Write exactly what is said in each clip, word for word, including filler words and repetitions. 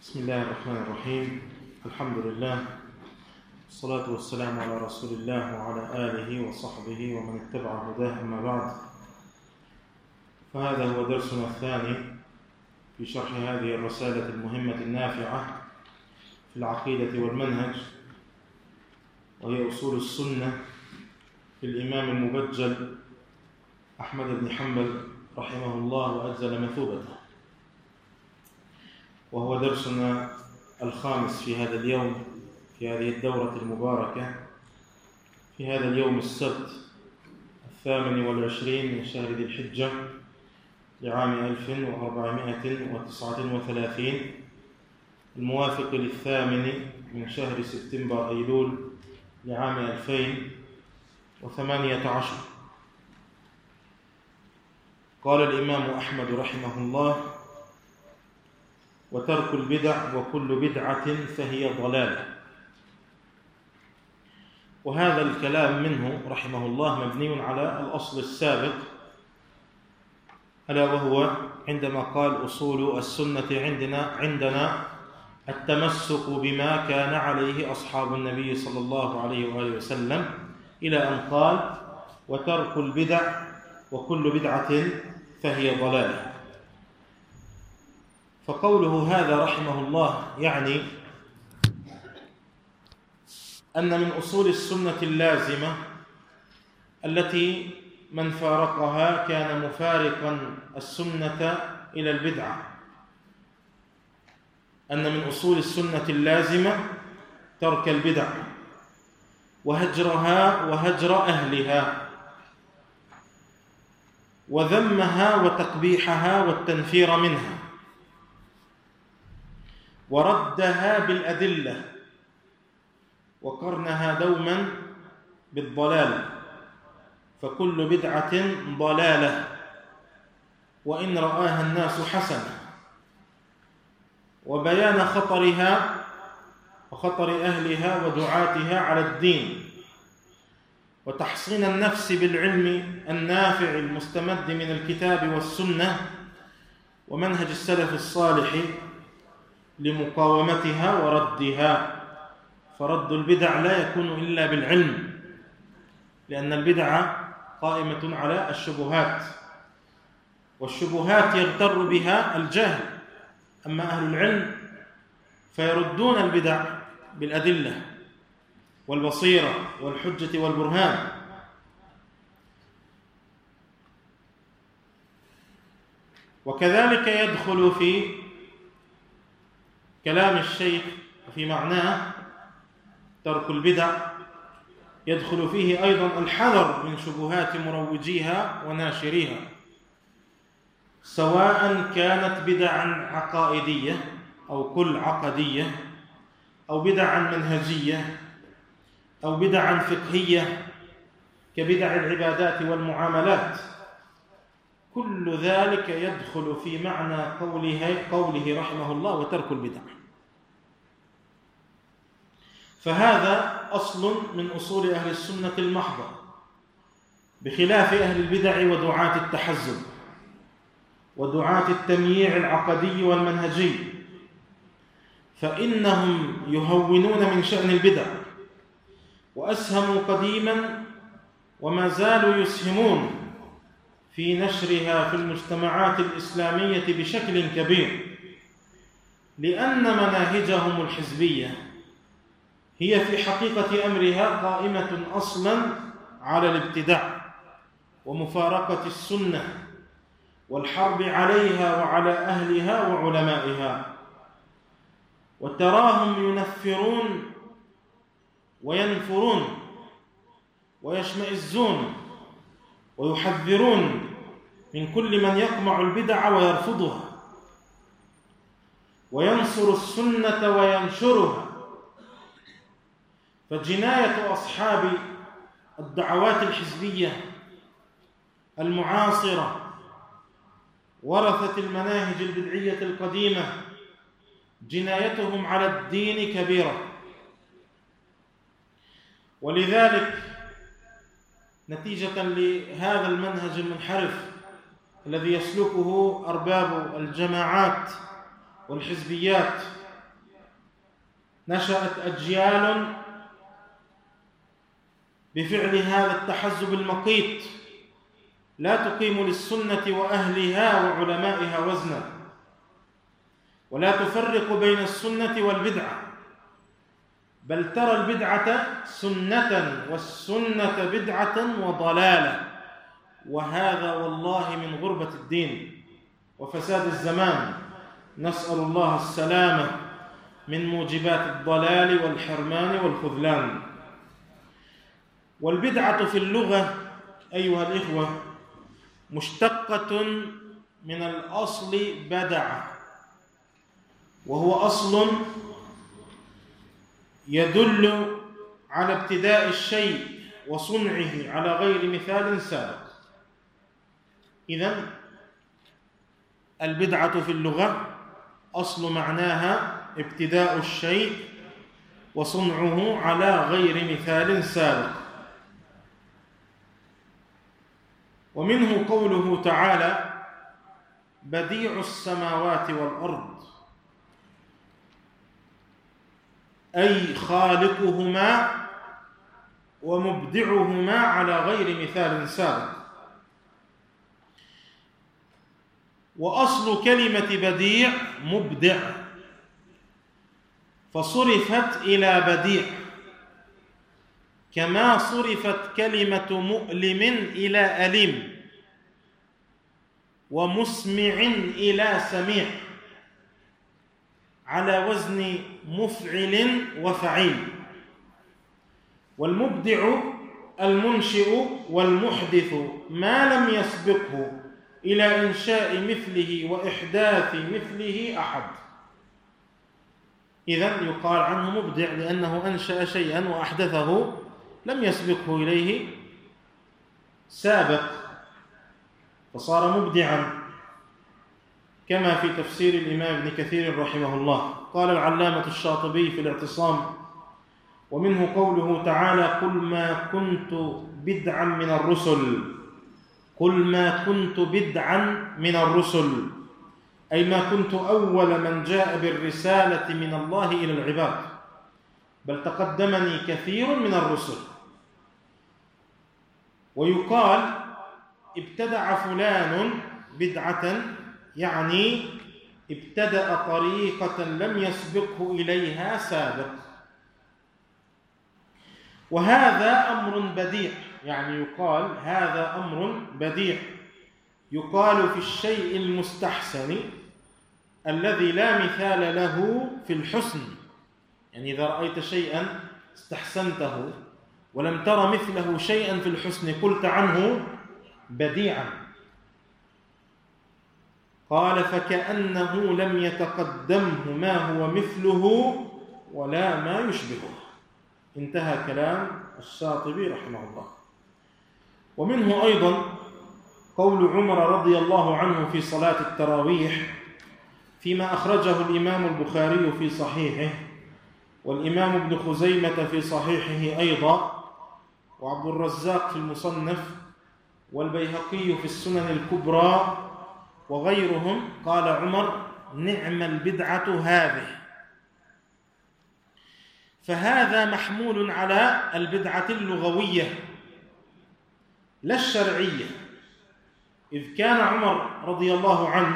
بسم الله الرحمن الرحيم. الحمد لله والصلاة والسلام على رسول الله وعلى آله وصحبه ومن اتبع هداه، أما بعد، فهذا هو درسنا الثاني في شرح هذه الرسالة المهمة النافعة في العقيدة والمنهج، وهي أصول السنة للإمام المبجل أحمد بن حنبل رحمه الله وأجزل مثوبته، وهو درسنا الخامس في هذا اليوم، في هذه الدورة المباركة، في هذا اليوم السبت الثامن والعشرين من شهر ذي الحجة لعام ألف وأربعمائة وتسعة وثلاثين، الموافق للثامن من شهر سبتمبر أيلول لعام ألفين وثمانية عشر. قال الإمام أحمد رحمه الله: وترك البدع وكل بدعة فهي ضلالة. وهذا الكلام منه رحمه الله مبني على الأصل السابق، ألا وهو عندما قال: أصول السنة عندنا عندنا التمسك بما كان عليه أصحاب النبي صلى الله عليه وآله وسلم، إلى أن قال: وترك البدع وكل بدعة فهي ضلالة. فقوله هذا رحمه الله يعني أن من أصول السنة اللازمة التي من فارقها كان مفارقا السنة إلى البدعة، أن من أصول السنة اللازمة ترك البدع وهجرها وهجر أهلها وذمها وتقبيحها والتنفير منها وردها بالأدلة وقرنها دوما بالضلال، فكل بدعة ضلالة وإن رآها الناس حسنة، وبيان خطرها وخطر أهلها ودعاتها على الدين، وتحصين النفس بالعلم النافع المستمد من الكتاب والسنة ومنهج السلف الصالح لمقاومتها وردها. فرد البدع لا يكون إلا بالعلم، لأن البدع قائمة على الشبهات، والشبهات يغتر بها الجاهل، أما أهل العلم فيردون البدع بالأدلة والبصيرة والحجة والبرهان. وكذلك يدخل في كلام الشيخ وفي معناه ترك البدع، يدخل فيه أيضا الحذر من شبهات مروجيها وناشريها، سواء كانت بدعا عقائدية أو كل عقدية، أو بدعا منهجية، أو بدعا فقهية كبدع العبادات والمعاملات. كل ذلك يدخل في معنى قوله, قوله رحمه الله: وترك البدع. فهذا أصل من أصول أهل السنة المحضة، بخلاف أهل البدع ودعاة التحزب ودعاة التمييع العقدي والمنهجي، فإنهم يهونون من شأن البدع، وأسهموا قديما وما زالوا يسهمون في نشرها في المجتمعات الإسلامية بشكل كبير، لأن مناهجهم الحزبية هي في حقيقة أمرها قائمة أصلا على الابتداع ومفارقة السنة والحرب عليها وعلى أهلها وعلمائها. وتراهم ينفرون وينفرون ويشمئزون ويحذرون من كل من يقمع البدع ويرفضها، وينصر السنة وينشرها. فجناية أصحاب الدعوات الحزبية المعاصرة ورثة المناهج البدعية القديمة جنايتهم على الدين كبيرة. ولذلك نتيجة لهذا المنهج المنحرف الذي يسلكه أرباب الجماعات والحزبيات نشأت أجيال بفعل هذا التحزب المقيت لا تقيم للسنة وأهلها وعلمائها وزنا، ولا تفرق بين السنة والبدعة، بل ترى البدعة سنة والسنة بدعة وضلالة، وهذا والله من غربة الدين وفساد الزمان. نسأل الله السلامة من موجبات الضلال والحرمان والخذلان. والبدعة في اللغة أيها الإخوة مشتقة من الأصل بدعة، وهو أصل يدل على ابتداء الشيء وصنعه على غير مثال سابق. إذن البدعة في اللغة أصل معناها ابتداء الشيء وصنعه على غير مثال سابق. ومنه قوله تعالى: بديع السماوات والأرض، أي خالقهما ومبدعهما على غير مثال سابق. وأصل كلمة بديع مبدع، فصرفت إلى بديع، كما صرفت كلمة مؤلم إلى أليم، ومسمع إلى سميع، على وزن مفعل وفعيل. والمبدع المنشئ والمحدث ما لم يسبقه إلى إنشاء مثله وإحداث مثله أحد. إذن يقال عنه مبدع لأنه أنشأ شيئا وأحدثه لم يسبقه إليه سابق، فصار مبدعا، كما في تفسير الإمام ابن كثير رحمه الله. قال العلامة الشاطبي في الاعتصام: ومنه قوله تعالى: قل ما كنت بدعا من الرسل، قل ما كنت بدعا من الرسل، أي ما كنت أول من جاء بالرسالة من الله إلى العباد، بل تقدمني كثير من الرسل. ويقال ابتدع فلان بدعة، يعني ابتدأ طريقة لم يسبقه إليها سابق. وهذا أمر بديع، يعني يقال هذا أمر بديع، يقال في الشيء المستحسن الذي لا مثال له في الحسن. يعني إذا رأيت شيئا استحسنته ولم تر مثله شيئا في الحسن قلت عنه بديعا. قال: فكأنه لم يتقدمه ما هو مثله ولا ما يشبهه. انتهى كلام الشاطبي رحمه الله. ومنه أيضا قول عمر رضي الله عنه في صلاة التراويح، فيما أخرجه الإمام البخاري في صحيحه، والإمام ابن خزيمة في صحيحه أيضا، وعبد الرزاق في المصنف، والبيهقي في السنن الكبرى وغيرهم. قال عمر: نعم البدعة هذه. فهذا محمول على البدعة اللغوية لا الشرعية، إذ كان عمر رضي الله عنه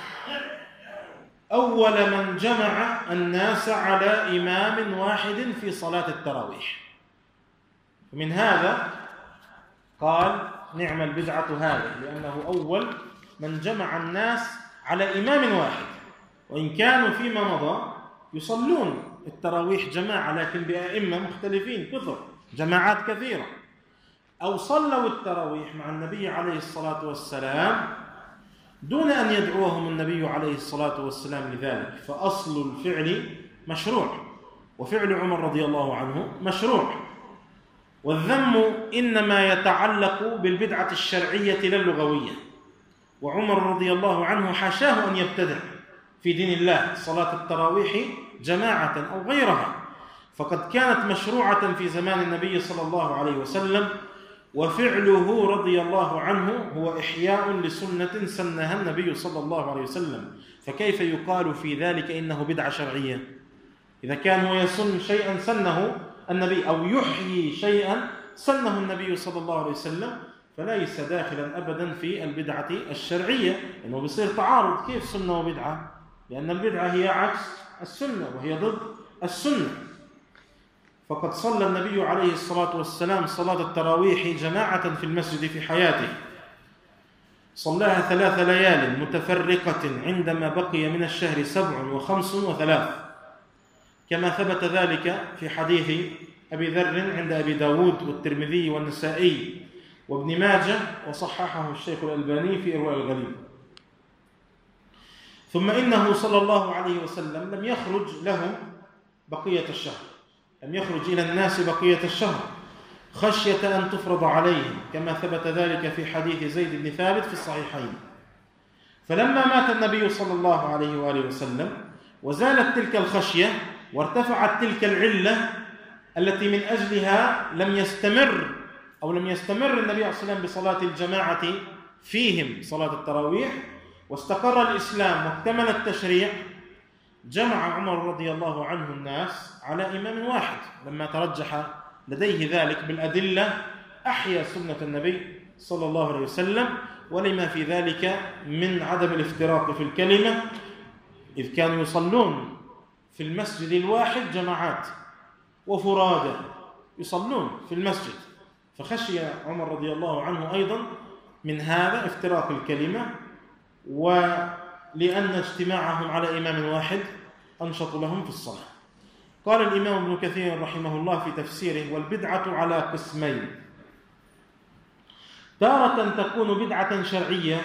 أول من جمع الناس على إمام واحد في صلاة التراويح، ومن هذا قال نعم البدعة هذه، لأنه أول من جمع الناس على إمام واحد، وإن كانوا فيما مضى يصلون التراويح جماعة لكن بأئمة مختلفين كثر، جماعات كثيرة، أو صلوا التراويح مع النبي عليه الصلاة والسلام دون أن يدعوهم النبي عليه الصلاة والسلام لذلك. فأصل الفعل مشروع، وفعل عمر رضي الله عنه مشروع، والذم إنما يتعلق بالبدعة الشرعية لا اللغوية. وعمر رضي الله عنه حاشاه أن يبتدع في دين الله صلاة التراويح جماعة أو غيرها، فقد كانت مشروعة في زمان النبي صلى الله عليه وسلم، وفعله رضي الله عنه هو إحياء لسنة سنها النبي صلى الله عليه وسلم، فكيف يقال في ذلك إنه بدعة شرعية؟ إذا كان هو يسن شيئا سنه النبي أو يحيي شيئا سنه النبي صلى الله عليه وسلم فليس داخلا أبدا في البدعة الشرعية، لأنه بيصير تعارض. كيف سنة وبدعة؟ لأن البدعة هي عكس السنة وهي ضد السنة. فقد صلى النبي عليه الصلاة والسلام صلاة التراويح جماعة في المسجد في حياته، صلاها ثلاث ليال متفرقة عندما بقي من الشهر سبع وخمس وثلاث، كما ثبت ذلك في حديث أبي ذر عند أبي داود والترمذي والنسائي وابن ماجه، وصححه الشيخ الألباني في إرواء الغليل. ثم إنه صلى الله عليه وسلم لم يخرج لهم بقية الشهر، لم يخرج إلى الناس بقية الشهر خشية أن تفرض عليهم، كما ثبت ذلك في حديث زيد بن ثابت في الصحيحين. فلما مات النبي صلى الله عليه وآله وسلم وزالت تلك الخشية وارتفعت تلك العلة التي من أجلها لم يستمر أو لم يستمر النبي عليه الصلاة والسلام بصلاة الجماعة فيهم صلاة التراويح، واستقر الإسلام واكتمل التشريع، جمع عمر رضي الله عنه الناس على إمام واحد. لما ترجح لديه ذلك بالأدلة أحيا سنة النبي صلى الله عليه وسلم، ولما في ذلك من عدم الافتراق في الكلمة، إذ كانوا يصلون في المسجد الواحد جماعات وفرادى يصلون في المسجد، فخشي عمر رضي الله عنه أيضا من هذا افتراق الكلمة، ولأن اجتماعهم على إمام واحد أنشط لهم في الصلاة. قال الإمام ابن كثير رحمه الله في تفسيره: والبدعة على قسمين، تارة تكون بدعة شرعية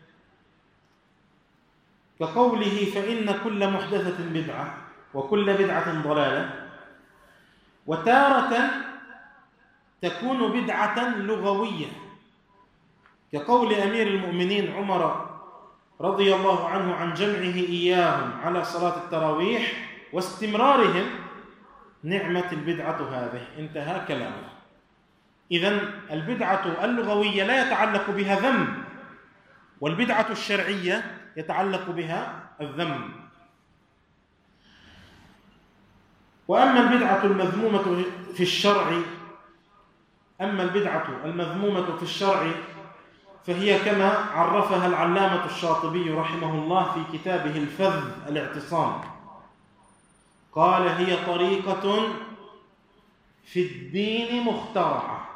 كقوله فإن كل محدثة بدعة وكل بدعة ضلالة، وتارة تكون بدعة لغوية كقول أمير المؤمنين عمر رضي الله عنه عن جمعه إياهم على صلاة التراويح واستمرارهم: نعمة البدعة هذه. انتهى كلامه. إذن البدعة اللغوية لا يتعلق بها ذم، والبدعة الشرعية يتعلق بها الذم. وأما البدعة المذمومة في الشرع أما البدعة المذمومة في الشرع فهي كما عرفها العلامة الشاطبي رحمه الله في كتابه الفذ الاعتصام، قال: هي طريقة في الدين مخترعة،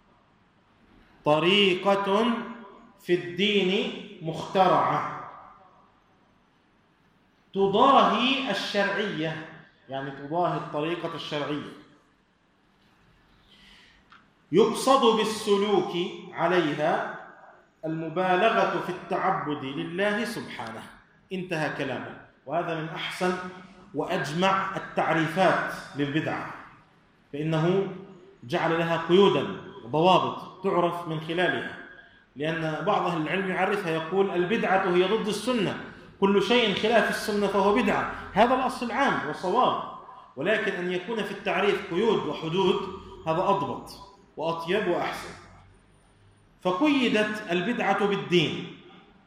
طريقة في الدين مخترعة تضاهي الشرعية، يعني تضاهي الطريقة الشرعية، يقصد بالسلوك عليها المبالغة في التعبد لله سبحانه. انتهى كلامه. وهذا من أحسن وأجمع التعريفات للبدعة، فإنه جعل لها قيودا وضوابط تعرف من خلالها، لأن بعض أهل العلم يعرفها يقول: البدعة هي ضد السنة، كل شيء خلاف السنة فهو بدعة. هذا الأصل العام والصواب، ولكن أن يكون في التعريف قيود وحدود هذا أضبط وأطيب وأحسن. فقيدت البدعة بالدين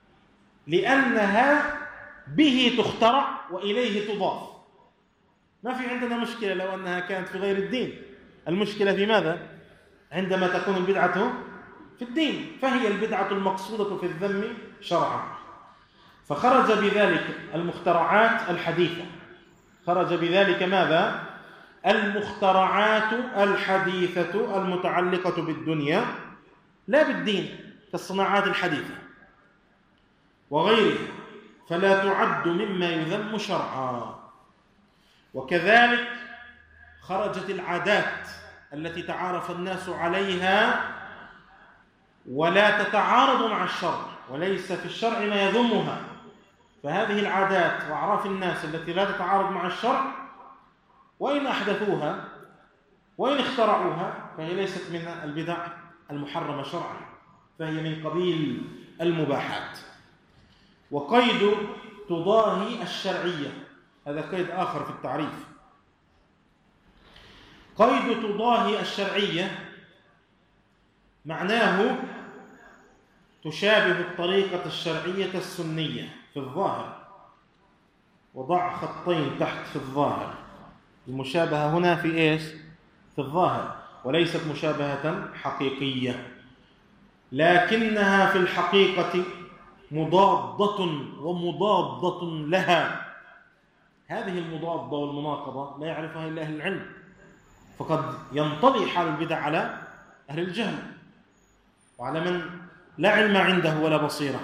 لأنها به تخترع وإليه تضاف. ما في عندنا مشكلة لو أنها كانت في غير الدين، المشكلة في ماذا؟ عندما تكون البدعة في الدين، فهي البدعة المقصودة في الذم شرعا. فخرج بذلك المخترعات الحديثة، خرج بذلك ماذا؟ المخترعات الحديثة المتعلقة بالدنيا لا بالدين، كالصناعات الحديثة وغيرها، فلا تعد مما يذم شرعا. وكذلك خرجت العادات التي تعارف الناس عليها ولا تتعارض مع الشرع، وليس في الشرع ما يذمها، فهذه العادات وأعراف الناس التي لا تتعارض مع الشرع وإن أحدثوها وإن اخترعوها فهي ليست من البدع المحرمة شرعا، فهي من قبيل المباحات. وقيد تضاهي الشرعية، هذا قيد آخر في التعريف. قيد تضاهي الشرعية معناه تشابه الطريقة الشرعية السنية في الظاهر، وضع خطين تحت في الظاهر، المشابهة هنا في إيش؟ في الظاهر، وليست مشابهة حقيقية، لكنها في الحقيقة مضادة ومضادة لها. هذه المضادة والمناقضة لا يعرفها إلا أهل العلم، فقد ينطلي حال البدع على أهل الجهل وعلى من لا علم عنده ولا بصيرة.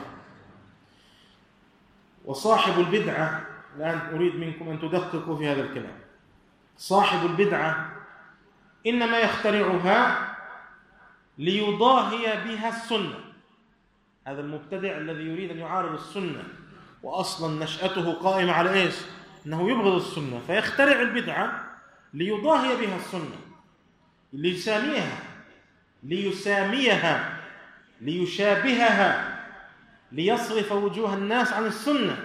وصاحب البدعة، الآن أريد منكم أن تدققوا في هذا الكلام، صاحب البدعة إنما يخترعها ليضاهي بها السنة. هذا المبتدع الذي يريد أن يعارض السنة وأصلا نشأته قائمة على إيش؟ أنه يبغض السنة، فيخترع البدعة ليضاهي بها السنة، ليساميها ليساميها ليشابهها، ليصرف وجوه الناس عن السنة،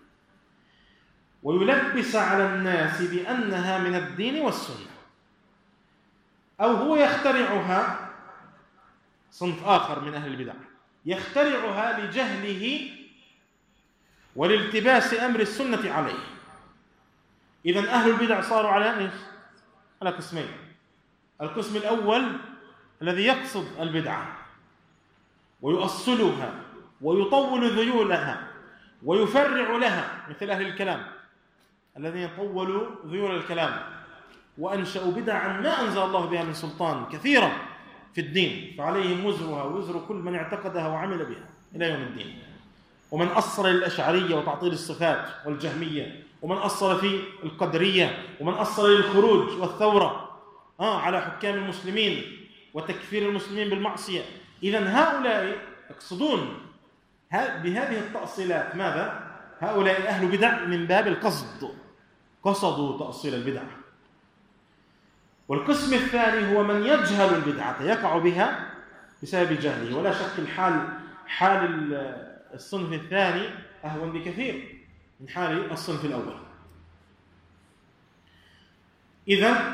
ويلبس على الناس بأنها من الدين والسنة. أو هو يخترعها، صنف آخر من أهل البدع يخترعها لجهله والالتباس أمر السنة عليه. إذن أهل البدع صاروا على إيش؟ على قسمين. القسم الأول الذي يقصد البدعة ويؤصلها ويطول ذيولها ويفرع لها، مثل أهل الكلام الذين طولوا ذيول الكلام وأنشأوا بدعا ما أنزل الله بها من سلطان كثيرا في الدين، فعليهم وزرها ووزر كل من اعتقدها وعمل بها إلى يوم الدين. ومن أصل للأشعرية وتعطيل الصفات والجهمية، ومن أصل في القدرية، ومن أصل للخروج والثورة آه على حكام المسلمين وتكفير المسلمين بالمعصية. إذن هؤلاء يقصدون بهذه التأصيلات ماذا؟ هؤلاء أهل بدع من باب القصد، قصدوا تأصيل البدع. والقسم الثاني هو من يجهل البدعة، يقع بها بسبب جهله. ولا شك الحال حال الصنف الثاني أهون بكثير من حال الصنف الأول. إذن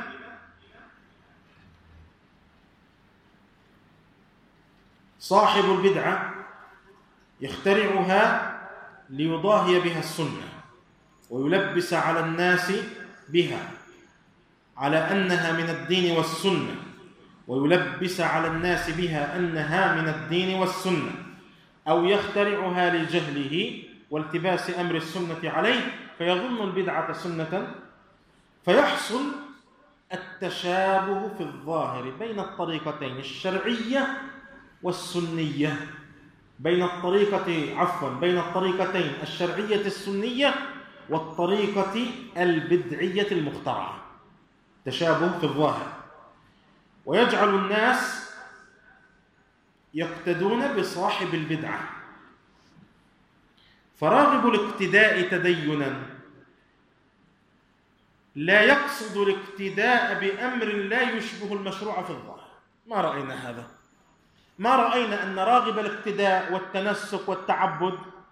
صاحب البدعة يخترعها ليضاهي بها السنة ويلبس على الناس بها على أنها من الدين والسنة، ويلبس على الناس بها أنها من الدين والسنة، أو يخترعها لجهله والتباس أمر السنة عليه فيظن البدعة سنة، فيحصل التشابه في الظاهر بين الطريقتين الشرعية والسنية، بين الطريقة عفوا بين الطريقتين الشرعية السنية والطريقة البدعية المخترعة، تشابه في الظاهر. ويجعل الناس يقتدون بصاحب البدعة، فراغب الاقتداء تدينا لا يقصد الاقتداء بأمر لا يشبه المشروع في الظاهر. ما رأينا هذا؟ ما رأينا أن راغب الاقتداء والتنسك والتعبد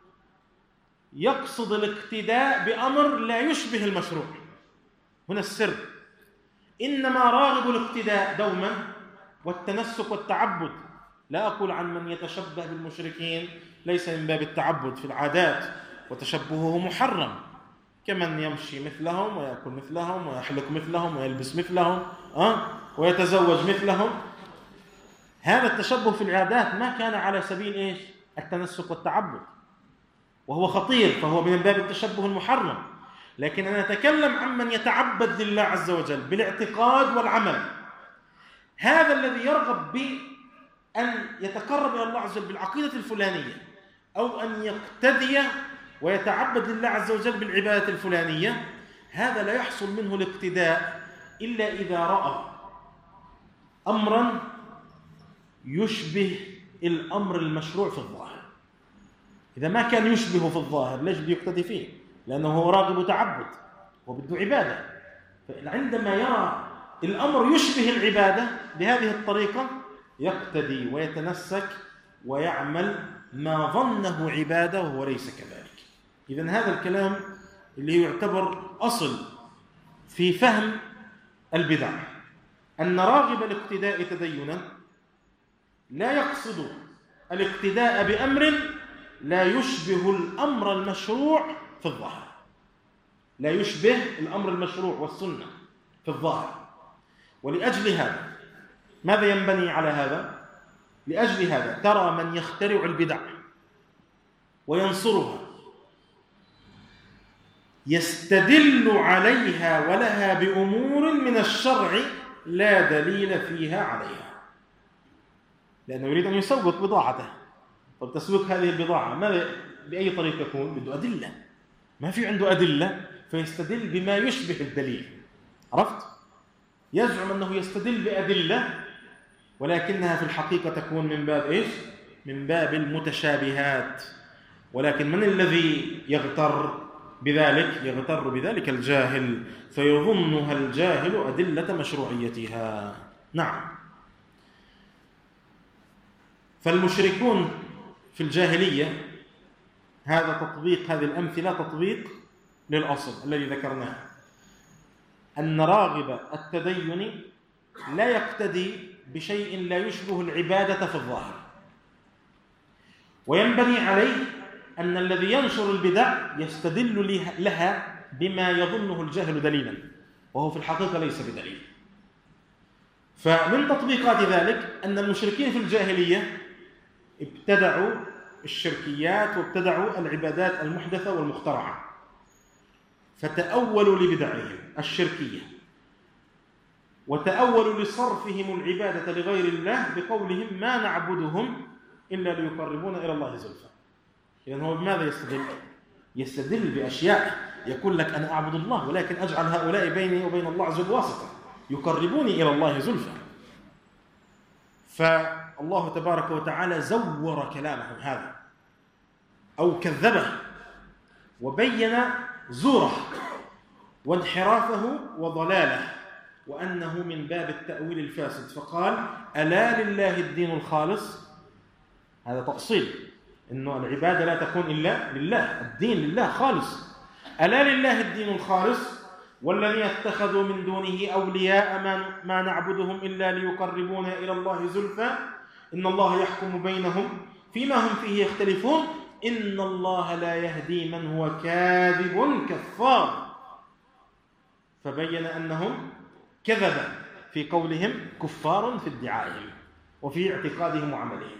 يقصد الاقتداء بأمر لا يشبه المشروع. هنا السر. إنما راغب الاقتداء دوما والتنسك والتعبد، لا أقول عن من يتشبه بالمشركين ليس من باب التعبد في العادات وتشبهه محرم، كمن يمشي مثلهم ويأكل مثلهم ويحلق مثلهم ويلبس مثلهم أه؟ ويتزوج مثلهم. هذا التشبه في العادات ما كان على سبيل إيش؟ التنسك والتعبد، وهو خطير، فهو من باب التشبه المحرم. لكن أنا أتكلم عن من يتعبد لله عز وجل بالاعتقاد والعمل، هذا الذي يرغب بأن يتقرب إلى الله عز وجل بالعقيدة الفلانية، أو أن يقتدي ويتعبد لله عز وجل بالعبادة الفلانية، هذا لا يحصل منه الاقتداء إلا إذا رأى أمرا يشبه الأمر المشروع في الظاهر. إذا ما كان يشبه في الظاهر ليش بيقتدي فيه؟ لأنه هو راغب تعبد وبده عبادة. فعندما يرى الأمر يشبه العبادة بهذه الطريقة يقتدي ويتنسك ويعمل ما ظنه عبادة وهو ليس كذلك. إذن هذا الكلام اللي يعتبر أصل في فهم البدع، أن راغب الاقتداء تدينا لا يقصد الاقتداء بأمر لا يشبه الأمر المشروع في الظاهر، لا يشبه الأمر المشروع والسنة في الظاهر. ولأجل هذا ماذا ينبني على هذا؟ لأجل هذا ترى من يخترع البدع وينصرها يستدل عليها ولها بأمور من الشرع لا دليل فيها عليها، لأنه يريد أن يسوق بضاعته. طب تسويق هذه البضاعة ماذا بأي طريقة يكون؟ بده أدلة، ما في عنده أدلة فيستدل بما يشبه الدليل. عرفت؟ يزعم أنه يستدل بأدلة ولكنها في الحقيقة تكون من باب إيش؟ من باب المتشابهات. ولكن من الذي يغتر بذلك؟ يغتر بذلك الجاهل، فيظنها الجاهل أدلة مشروعيتها. نعم. فالمشركون في الجاهلية هذا تطبيق هذه الأمثلة تطبيق للأصل الذي ذكرناه، أن راغب التدين لا يقتدي بشيء لا يشبه العبادة في الظاهر، وينبني عليه أن الذي ينشر البدع يستدل لها بما يظنه الجاهل دليلا وهو في الحقيقة ليس بدليل. فمن تطبيقات ذلك أن المشركين في الجاهلية ابتدعوا الشركيات وابتدعوا العبادات المحدثة والمخترعة، فتأولوا لبدعهم الشركية وتأولوا لصرفهم العبادة لغير الله بقولهم ما نعبدهم إلا ليقربونا إلى الله زلفى. إذن هو بماذا يستدل؟ يستدل بأشياء يقول لك أنا أعبد الله ولكن أجعل هؤلاء بيني وبين الله عز وجل واسطة يقربوني إلى الله زلفى. فالله تبارك وتعالى زور كلامهم هذا أو كذبه وبين زوره وانحرافه وضلاله وأنه من باب التأويل الفاسد، فقال ألا لله الدين الخالص. هذا تأصيل إنه العبادة لا تكون إلا لله، الدين لله خالص. ألا لله الدين الخالص والذين اتخذوا من دونه أولياء ما, ما نعبدهم إلا ليقربونا إلى الله زلفى إن الله يحكم بينهم فيما هم فيه يختلفون إن الله لا يهدي من هو كاذب كفار. فبين أنهم كذب في قولهم كفار في ادعائهم وفي اعتقادهم وعملهم.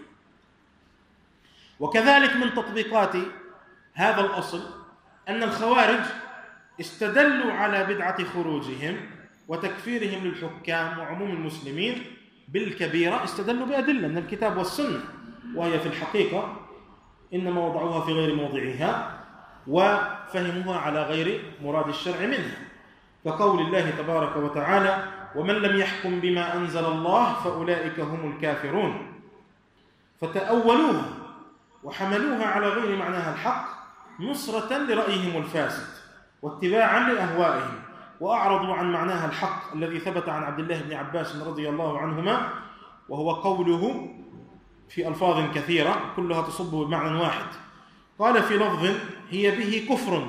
وكذلك من تطبيقات هذا الأصل أن الخوارج استدلوا على بدعة خروجهم وتكفيرهم للحكام وعموم المسلمين بالكبيرة، استدلوا بأدلة من الكتاب والسنة، وهي في الحقيقة إنما وضعوها في غير موضعها وفهموها على غير مراد الشرع منها، كقول الله تبارك وتعالى ومن لم يحكم بما أنزل الله فأولئك هم الكافرون. فتأولوها وحملوها على غير معناها الحق نصرة لرأيهم الفاسد واتباعا لأهوائهم، وأعرضوا عن معناها الحق الذي ثبت عن عبد الله بن عباس رضي الله عنهما، وهو قوله في ألفاظ كثيرة كلها تصب بمعنى واحد. قال في لفظ هي به كفر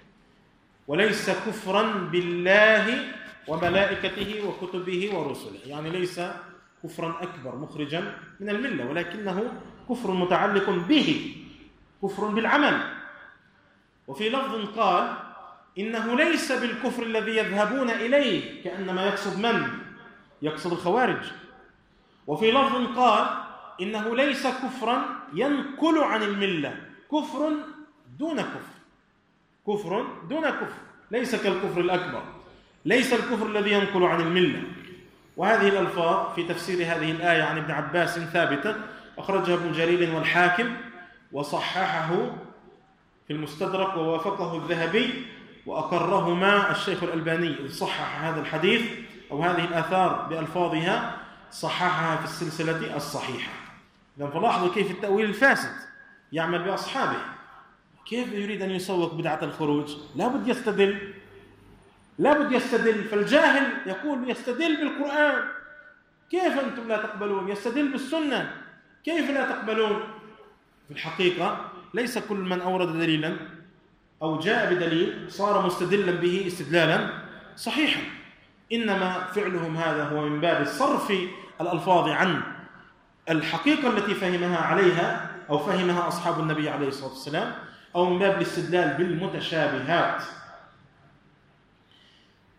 وليس كفرا بالله وملائكته وكتبه ورسله، يعني ليس كفرا أكبر مخرجا من الملة، ولكنه كفر متعلق به، كفر بالعمل. وفي لفظ قال إنه ليس بالكفر الذي يذهبون إليه، كأنما يقصد من؟ يقصد الخوارج. وفي لفظ قال إنه ليس كفرا ينقل عن الملة، كفر دون كفر، كفر دون كفر، ليس كالكفر الأكبر، ليس الكفر الذي ينقل عن الملة. وهذه الألفاظ في تفسير هذه الآية عن ابن عباس ثابتة، أخرجها ابن جرير والحاكم وصححه في المستدرك ووافقه الذهبي، وأقرهما الشيخ الألباني إذ صحح هذا الحديث أو هذه الآثار بألفاظها، صححها في السلسلة الصحيحة. إذن فلاحظوا كيف التأويل الفاسد يعمل بأصحابه، كيف يريد أن يسوق بدعة الخروج؟ لا بد يستدل، لا بد يستدل. فالجاهل يقول يستدل بالقرآن، كيف أنتم لا تقبلون؟ يستدل بالسنة، كيف لا تقبلون؟ في الحقيقة ليس كل من أورد دليلا أو جاء بدليل صار مستدلا به استدلالا صحيحا، إنما فعلهم هذا هو من باب صرف الألفاظ عن الحقيقة التي فهمها عليها أو فهمها أصحاب النبي عليه الصلاة والسلام، أو من باب الاستدلال بالمتشابهات.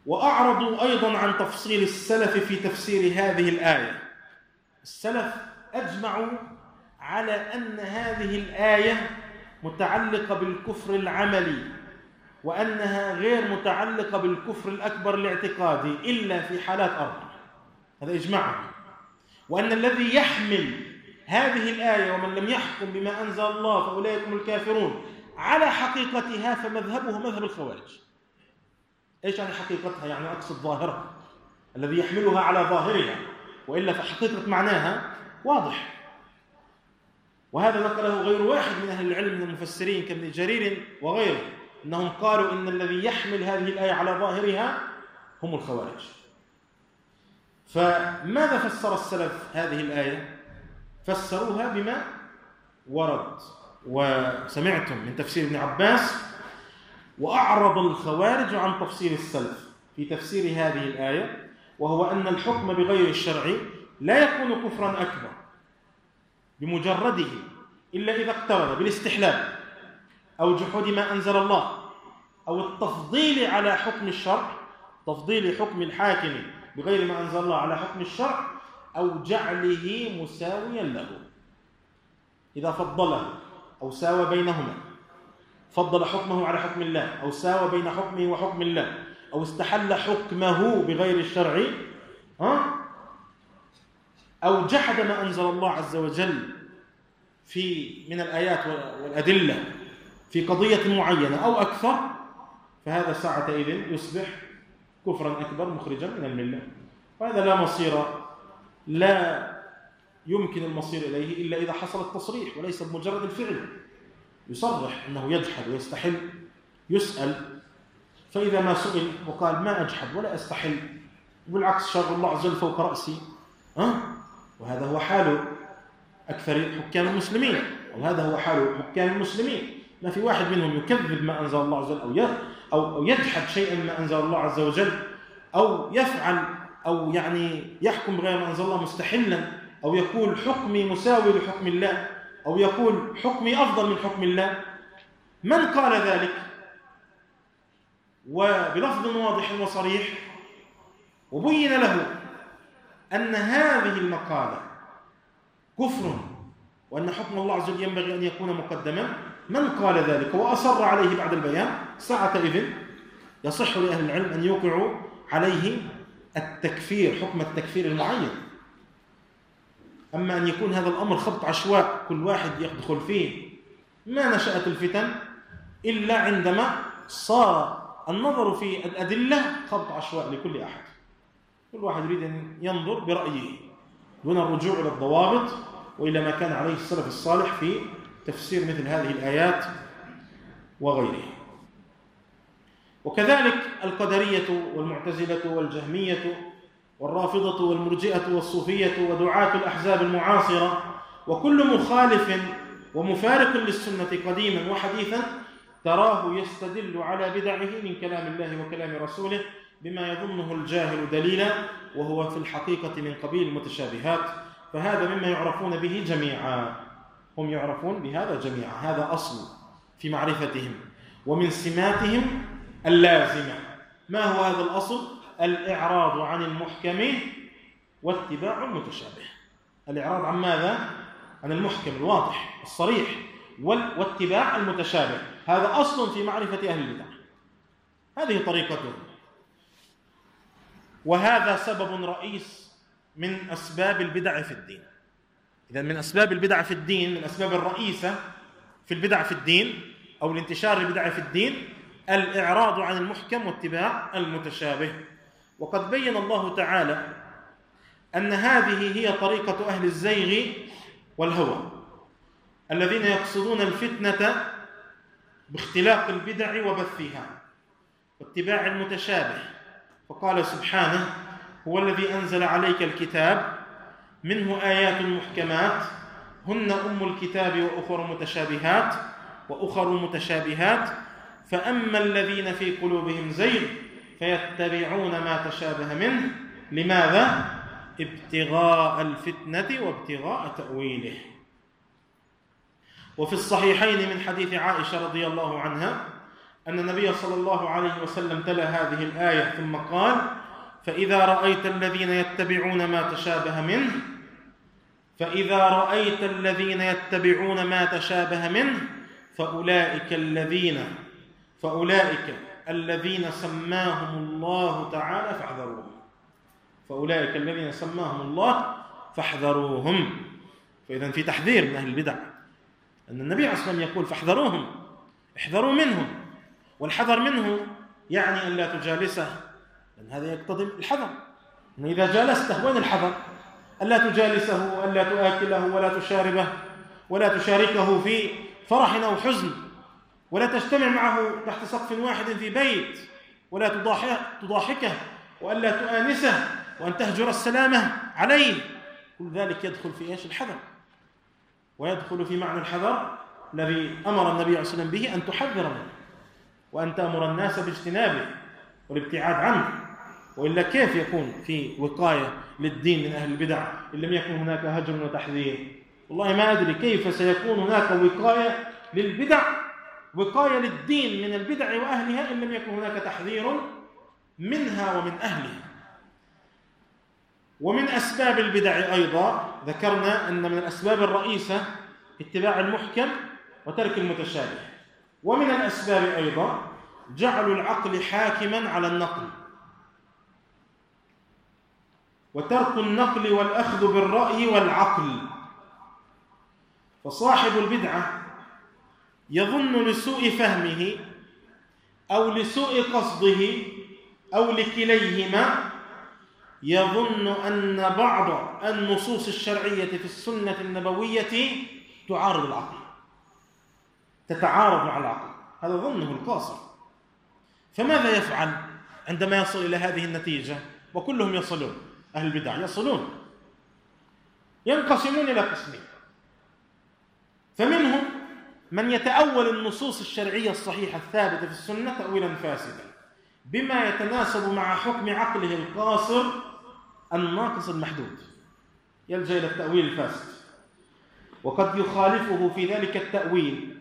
وأعرضوا أيضا عن تفصيل السلف في تفسير هذه الآية. السلف أجمعوا على أن هذه الآية متعلقة بالكفر العملي، وأنها غير متعلقة بالكفر الأكبر الاعتقادي إلا في حالات أربعة. هذا إجماع. وأن الذي يحمل هذه الآية ومن لم يحكم بما أنزل الله فأولئك هم الكافرون على حقيقتها فمذهبه مذهب الخوارج. إيش يعني حقيقتها؟ يعني أقصد ظاهرها، الذي يحملها على ظاهرها، وإلا فحقيقة معناها واضح. وهذا نقله غير واحد من أهل العلم من المفسرين كابن جرير وغيره، أنهم قالوا إن الذي يحمل هذه الآية على ظاهرها هم الخوارج. فماذا فسر السلف هذه الآية؟ فسروها بما ورد وسمعتم من تفسير ابن عباس. وأعرض الخوارج عن تفسير السلف في تفسير هذه الآية، وهو أن الحكم بغير الشرع لا يكون كفرا أكبر بمجرده إلا إذا اقترن بالاستحلال أو جحود ما أنزل الله أو التفضيل على حكم الشرع، تفضيل حكم الحاكم بغير ما أنزل الله على حكم الشرع، أو جعله مساويا له. إذا فضله أو ساوى بينهما، فضل حكمه على حكم الله أو ساوى بين حكمه وحكم الله، أو استحل حكمه بغير الشرع، أو جحد ما أنزل الله عز وجل في من الآيات والأدلة في قضية معينة أو أكثر، فهذا ساعتئذ يصبح كفرا أكبر مخرجا من الملة. وهذا لا مصير لا يمكن المصير إليه إلا إذا حصل التصريح، وليس بمجرد الفعل. يصرح أنه يجحد ويستحل، يسأل، فإذا ما سئل وقال ما أجحد ولا أستحل، بالعكس شر الله عز وجل فوق رأسي، أه؟ وهذا هو حال أكثر حكام المسلمين، وهذا هو حال حكام المسلمين. ما في واحد منهم يكذب ما أنزل الله عز وجل أو أو يجحد شيئا ما أنزل الله عز وجل، أو يفعل أو يعني يحكم بغير ما أنزل الله مستحلا، أو يقول حكمي مساوي لحكم الله، أو يقول حكمي أفضل من حكم الله. من قال ذلك وبلفظ واضح وصريح وبين له أن هذه المقالة كفر وأن حكم الله عز وجل ينبغي أن يكون مقدما، من قال ذلك وأصر عليه بعد البيان، ساعتئذ يصح لأهل العلم أن يوقعوا عليه التكفير، حكم التكفير المعين. أما أن يكون هذا الأمر خبط عشواء كل واحد يدخل فيه، ما نشأت الفتن إلا عندما صار النظر في الأدلة خبط عشواء لكل أحد. كل واحد يريد أن ينظر برأيه دون الرجوع إلى الضوابط وإلى ما كان عليه السلف الصالح في تفسير مثل هذه الآيات وغيره. وكذلك القدرية والمعتزلة والجهمية والرافضة والمرجئة والصوفية ودعاة الأحزاب المعاصرة وكل مخالف ومفارق للسنة قديما وحديثا تراه يستدل على بدعه من كلام الله وكلام رسوله بما يظنه الجاهل دليلا، وهو في الحقيقة من قبيل المتشابهات. فهذا مما يعرفون به جميعا، هم يعرفون بهذا جميعا، هذا أصل في معرفتهم ومن سماتهم اللازمة. ما هو هذا الأصل؟ الإعراض عن المحكم واتباع المتشابه. الإعراض عن ماذا؟ عن المحكم الواضح الصريح واتباع المتشابه. هذا أصل في معرفة أهل البدع، هذه طريقتهم، وهذا سبب رئيس من أسباب البدع في الدين. إذا من أسباب البدع في الدين، من أسباب الرئيسة في البدع في الدين أو الانتشار البدع في الدين، الإعراض عن المحكم واتباع المتشابه. وقد بين الله تعالى أن هذه هي طريقة أهل الزيغ والهوى الذين يقصدون الفتنة باختلاق البدع وبثها واتباع المتشابه. فقال سبحانه: هو الذي أنزل عليك الكتاب منه آيات محكمات هن أم الكتاب وأخر متشابهات وأخر متشابهات فأما الذين في قلوبهم زيغ فيتبعون ما تشابه منه. لماذا؟ ابتغاء الفتنة وابتغاء تأويله. وفي الصحيحين من حديث عائشة رضي الله عنها أن النبي صلى الله عليه وسلم تلا هذه الآية ثم قال: فإذا رأيت الذين يتبعون ما تشابه منه فإذا رأيت الذين يتبعون ما تشابه منه فأولئك الذين فأولئك الذين سماهم الله تعالى فاحذروهم فأولئك الذين سماهم الله فاحذروهم. فإذا في تحذير من أهل البدع، أن النبي عليه الصلاة والسلام يقول: فاحذروهم، احذروا منهم. والحذر منه يعني أن لا تجالسه، لأن هذا يقتضي الحذر. أن إذا جالسته وين الحذر؟ ألا تجالسه وألا تؤكله ولا تشاربه ولا تشاركه في فرح أو حزن، ولا تجتمع معه تحت سقف واحد في بيت، ولا تضاحكه وألا تؤانسه، وأن تهجر السلامة عليه. كل ذلك يدخل في إيش؟ الحذر. ويدخل في معنى الحذر الذي أمر النبي عليه الصلاة والسلام به، أن تحذر منه وأن تأمر الناس باجتنابه والابتعاد عنه. وإلا كيف يكون في وقاية للدين من أهل البدع إن لم يكن هناك هجر وتحذير؟ والله ما أدري كيف سيكون هناك وقاية للبدع، وقاية للدين من البدع وأهلها، إن لم يكن هناك تحذير منها ومن أهلها. ومن أسباب البدع أيضا ذكرنا أن من الأسباب الرئيسة اتباع المحكم وترك المتشابه. ومن الأسباب أيضا جعل العقل حاكما على النقل، وترك النقل والأخذ بالرأي والعقل. فصاحب البدعة يظن لسوء فهمه أو لسوء قصده أو لكليهما، يظن أن بعض النصوص الشرعية في السنة النبوية تعارض العقل، تتعارض مع العقل. هذا ظنه القاصر. فماذا يفعل عندما يصل إلى هذه النتيجة؟ وكلهم يصلون، أهل البدع يصلون، ينقسمون إلى قسمين. فمنهم من يتأول النصوص الشرعية الصحيحة الثابتة في السنة تأويلا فاسدا بما يتناسب مع حكم عقله القاصر الناقص المحدود، يلجأ إلى التأويل الفاسد. وقد يخالفه في ذلك التأويل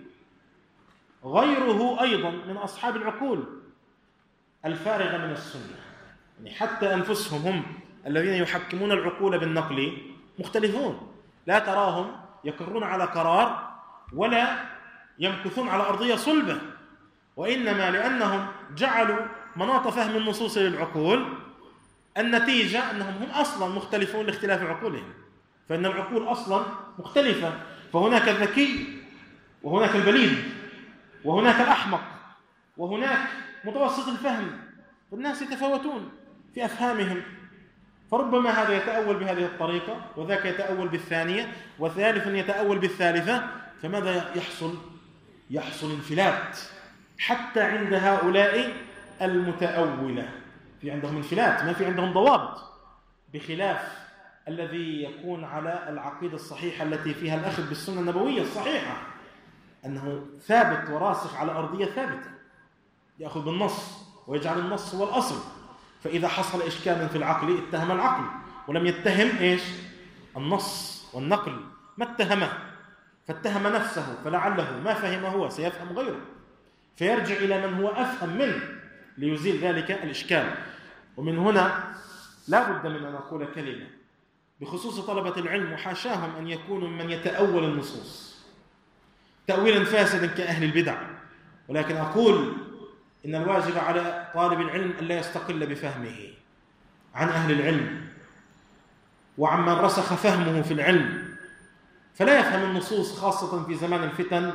غيره أيضا من أصحاب العقول الفارغة من السنة. يعني حتى أنفسهم هم الذين يحكمون العقول بالنقل مختلفون، لا تراهم يقرون على قرار ولا يمكثون على أرضية صلبة، وإنما لأنهم جعلوا مناط فهم النصوص للعقول، النتيجة أنهم هم أصلا مختلفون لاختلاف عقولهم. فإن العقول أصلا مختلفة، فهناك الذكي وهناك البليد وهناك الأحمق وهناك متوسط الفهم، والناس يتفاوتون في أفهامهم. فربما هذا يتأول بهذه الطريقة وذاك يتأول بالثانية وثالث يتأول بالثالثة. فماذا يحصل؟ يحصل انفلات حتى عند هؤلاء المتأولة، في عندهم انفلات، ما في عندهم ضوابط، بخلاف الذي يكون على العقيدة الصحيحة التي فيها الأخذ بالسنة النبوية الصحيحة، أنه ثابت وراسخ على أرضية ثابتة، يأخذ بالنص ويجعل النص هو الأصل. فإذا حصل إشكال في العقل اتهم العقل ولم يتهم إيش؟ النص والنقل، ما اتهمه، فاتهم نفسه، فلعله ما فهم هو سيفهم غيره، فيرجع إلى من هو أفهم منه ليزيل ذلك الإشكال. ومن هنا لا بد من أن أقول كلمة بخصوص طلبة العلم، وحاشاهم أن يكونوا من يتأول النصوص تأويلا فاسدا كأهل البدع، ولكن أقول إن الواجب على طالب العلم أن لا يستقل بفهمه عن أهل العلم وعمن رسخ فهمه في العلم، فلا يفهم النصوص خاصة في زمان الفتن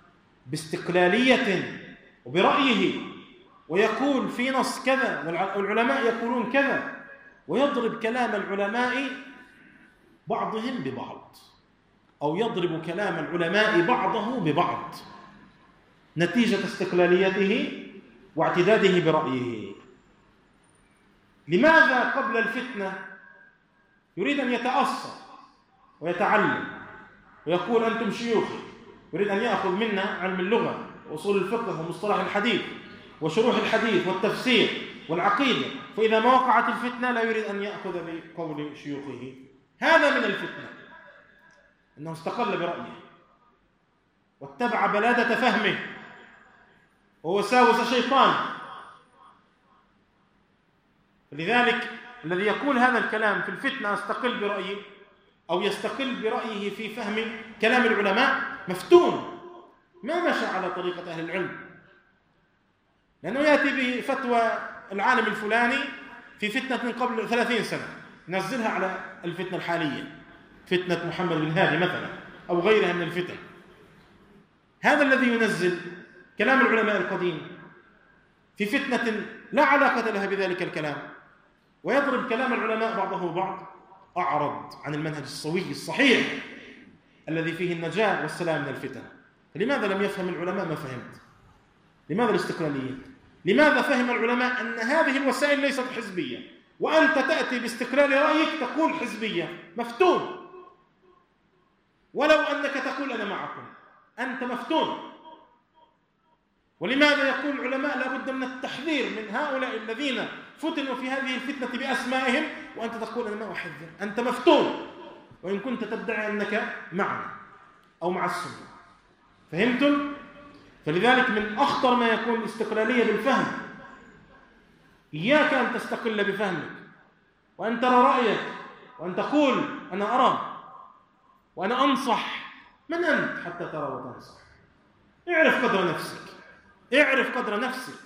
باستقلالية وبرأيه، ويقول في نص كذا والعلماء يقولون كذا، ويضرب كلام العلماء بعضهم ببعض، أو يضرب كلام العلماء بعضه ببعض نتيجة استقلاليته واعتداده برأيه. لماذا قبل الفتنة يريد أن يتأصل ويتعلم ويقول أنتم شيوخي، يريد أن يأخذ منا علم اللغة وأصول الفقه ومصطلح الحديث وشروح الحديث والتفسير والعقيدة، فإذا ما وقعت الفتنة لا يريد أن يأخذ بقول شيوخه. هذا من الفتنة، أنه استقل برأيه واتبع بلادة فهمه ووساوس شيطان. لذلك الذي يقول هذا الكلام في الفتنة أستقل برأيي أو يستقل برأيه في فهم كلام العلماء مفتون، ما مشى على طريقة أهل العلم، لأنه يأتي بفتوى العالم الفلاني في فتنة من قبل ثلاثين سنة نزلها على الفتنة الحالية، فتنة محمد بن هادي مثلا أو غيرها من الفتن. هذا الذي ينزل كلام العلماء القديم في فتنة لا علاقة لها بذلك الكلام ويضرب كلام العلماء بعضه بعض، أعرض عن المنهج الصوي الصحيح الذي فيه النجاة والسلام من الفتن. لماذا لم يفهم العلماء ما فهمت؟ لماذا الاستقلالية؟ لماذا فهم العلماء أن هذه الوسائل ليست حزبية وأنت تأتي باستقلال رأيك تقول حزبية؟ مفتون. ولو أنك تقول أنا معكم أنت مفتون. ولماذا يقول العلماء لا بد من التحذير من هؤلاء الذين فتنوا في هذه الفتنة بأسمائهم وأنت تقول أنا ما أحذر؟ أنت مفتون وإن كنت تدعي أنك معنا أو مع السنة. فهمتم؟ فلذلك من أخطر ما يكون الاستقلالية بالفهم. إياك أن تستقل بفهمك وأن ترى رأيك وأن تقول أنا أرى وأنا أنصح. من أنت حتى ترى وتنصح؟ اعرف قدر نفسك، اعرف قدر نفسك.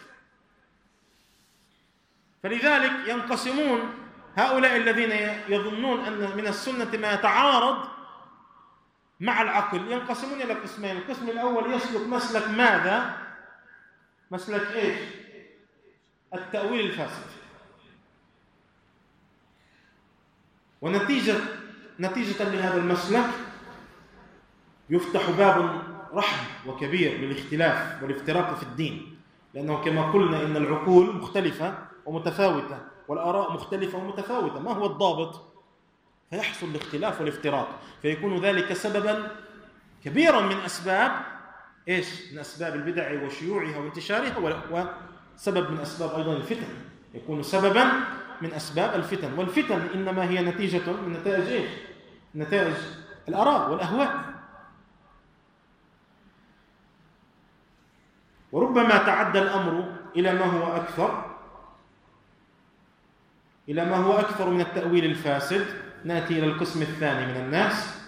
فلذلك ينقسمون هؤلاء الذين يظنون أن من السنة ما يتعارض مع العقل، ينقسمون إلى قسمين. القسم الأول يسلك مسلك ماذا؟ مسلك إيش؟ التأويل الفاسد. ونتيجة نتيجة لهذا المسلك يفتح باب رحب وكبير للاختلاف والافتراق في الدين، لأنه كما قلنا إن العقول مختلفة ومتفاوتة والآراء مختلفة ومتفاوتة. ما هو الضابط؟ فيحصل الاختلاف والافتراق، فيكون ذلك سببا كبيرا من أسباب إيش؟ من أسباب البدع وشيوعها وانتشارها، وسبب من أسباب أيضا الفتن، يكون سببا من أسباب الفتن. والفتن إنما هي نتيجة من نتائج إيش؟ نتائج الآراء والأهواء. وربما تعدى الأمر إلى ما هو أكثر إلى ما هو أكثر من التأويل الفاسد. نأتي إلى القسم الثاني من الناس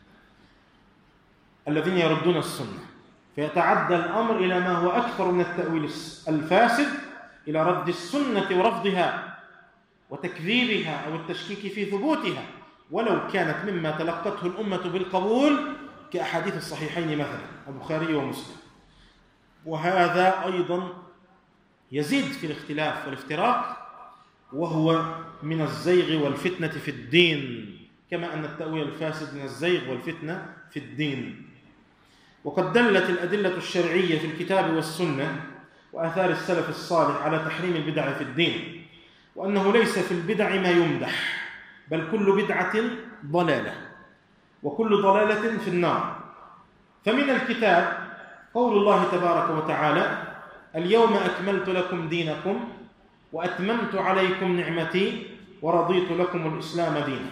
الذين يردون السنة، فيتعدى الأمر إلى ما هو أكثر من التأويل الفاسد إلى رد السنة ورفضها وتكذيبها أو التشكيك في ثبوتها، ولو كانت مما تلقته الأمة بالقبول كأحاديث الصحيحين مثلا البخاري ومسلم. وهذا أيضا يزيد في الاختلاف والافتراق، وهو من الزيغ والفتنة في الدين، كما أن التأويل الفاسد من الزيغ والفتنة في الدين. وقد دلت الأدلة الشرعية في الكتاب والسنة وآثار السلف الصالح على تحريم البدع في الدين، وأنه ليس في البدع ما يمدح، بل كل بدعة ضلالة وكل ضلالة في النار. فمن الكتاب قول الله تبارك وتعالى: اليوم أكملت لكم دينكم وأتممت عليكم نعمتي ورضيت لكم الإسلام دينا.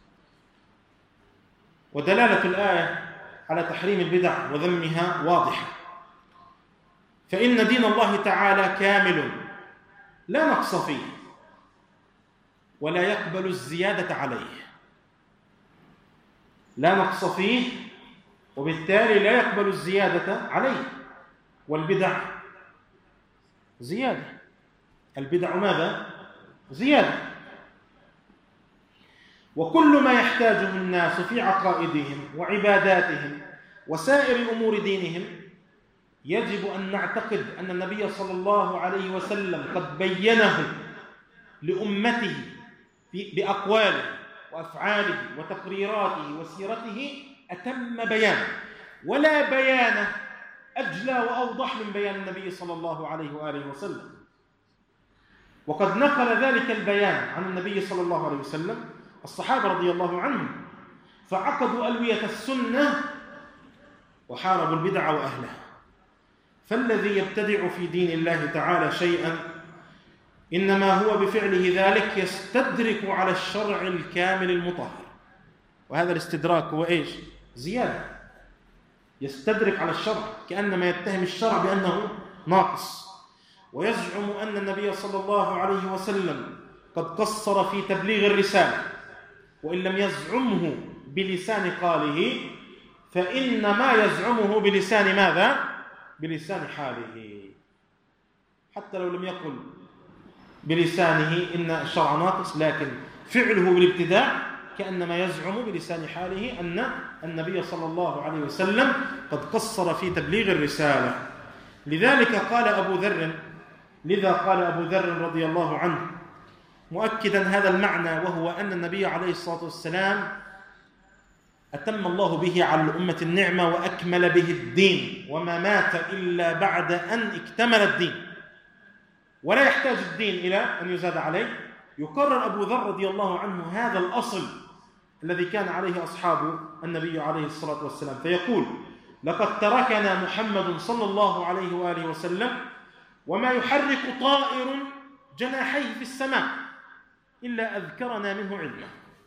ودلالة الآية على تحريم البدع وذمها واضحة، فإن دين الله تعالى كامل لا نقص فيه ولا يقبل الزيادة عليه. لا نقص فيه وبالتالي لا يقبل الزيادة عليه. والبدع زيادة. البدع ماذا؟ زيادة. وكل ما يحتاجه الناس في عقائدهم وعباداتهم وسائر أمور دينهم يجب أن نعتقد أن النبي صلى الله عليه وسلم قد بينه لأمته بأقواله وأفعاله وتقريراته وسيرته أتم بيان، ولا بيان أجلى وأوضح من بيان النبي صلى الله عليه وآله وسلم. وقد نقل ذلك البيان عن النبي صلى الله عليه وسلم الصحابة رضي الله عنهم، فعقدوا ألوية السنة وحاربوا البدع وأهلها. فالذي يبتدع في دين الله تعالى شيئا إنما هو بفعله ذلك يستدرك على الشرع الكامل المطهر. وهذا الاستدراك هو إيش؟ زيادة. يستدرك على الشرع، كأنما يتهم الشرع بأنه ناقص، ويزعم أن النبي صلى الله عليه وسلم قد قصر في تبليغ الرسالة، وإن لم يزعمه بلسان قاله فإن ما يزعمه بلسان ماذا؟ بلسان حاله، حتى لو لم يقل بلسانه إن الشرع ناقص، لكن فعله بالابتداع كأنما يزعم بلسان حاله أن النبي صلى الله عليه وسلم قد قصر في تبليغ الرسالة. لذلك قال أبو ذر لذا قال أبو ذر رضي الله عنه مؤكدا هذا المعنى، وهو أن النبي عليه الصلاة والسلام أتم الله به على الأمة النعمة وأكمل به الدين، وما مات إلا بعد أن اكتمل الدين، ولا يحتاج الدين إلى أن يزاد عليه. يقرر أبو ذر رضي الله عنه هذا الأصل الذي كان عليه أصحاب النبي عليه الصلاة والسلام، فيقول: لقد تركنا محمد صلى الله عليه وآله وسلم وما يحرك طائر جناحيه في السماء إلا أذكرنا منه علما.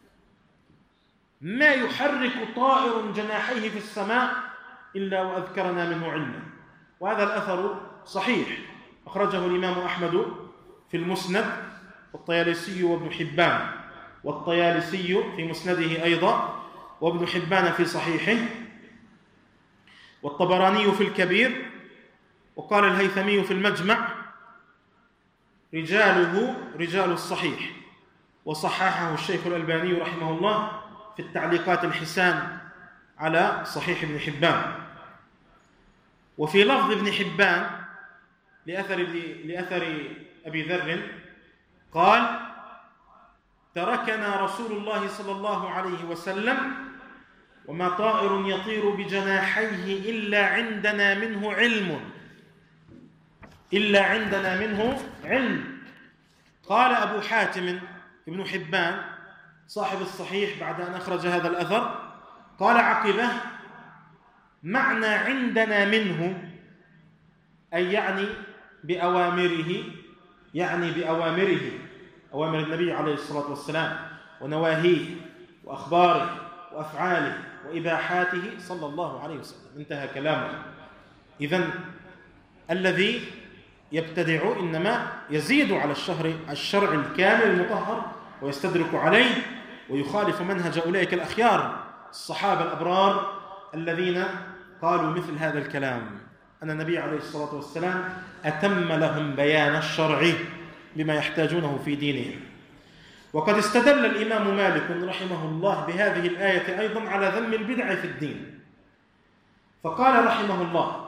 ما يحرك طائر جناحيه في السماء إلا وأذكرنا منه علما. وهذا الأثر صحيح، أخرجه الإمام أحمد في المسند، والطيالسي وابن حبان، والطيالسي في مسنده أيضا، وابن حبان في صحيحه، والطبراني في الكبير، وقال الهيثمي في المجمع: رجاله رجال الصحيح. وصححه الشيخ الألباني رحمه الله في التعليقات الحسان على صحيح ابن حبان. وفي لفظ ابن حبان لأثر, لأثر أبي ذر قال: تركنا رسول الله صلى الله عليه وسلم وما طائر يطير بجناحيه إلا عندنا منه علم إلا عندنا منه علم. قال أبو حاتم ابن حبان صاحب الصحيح بعد أن أخرج هذا الأثر، قال عقبه: معنى عندنا منه أي يعني بأوامره، يعني بأوامره أوامر النبي عليه الصلاة والسلام ونواهيه وأخباره وأفعاله وإباحاته صلى الله عليه وسلم. انتهى كلامه. إذن الذي يبتدع إنما يزيد على الشرع الشرع الكامل المطهر ويستدرك عليه ويخالف منهج أولئك الأخيار الصحابة الأبرار الذين قالوا مثل هذا الكلام، أن النبي عليه الصلاة والسلام أتم لهم بيان الشرع بما يحتاجونه في دينهم. وقد استدل الإمام مالك رحمه الله بهذه الآية أيضا على ذم البدع في الدين، فقال رحمه الله: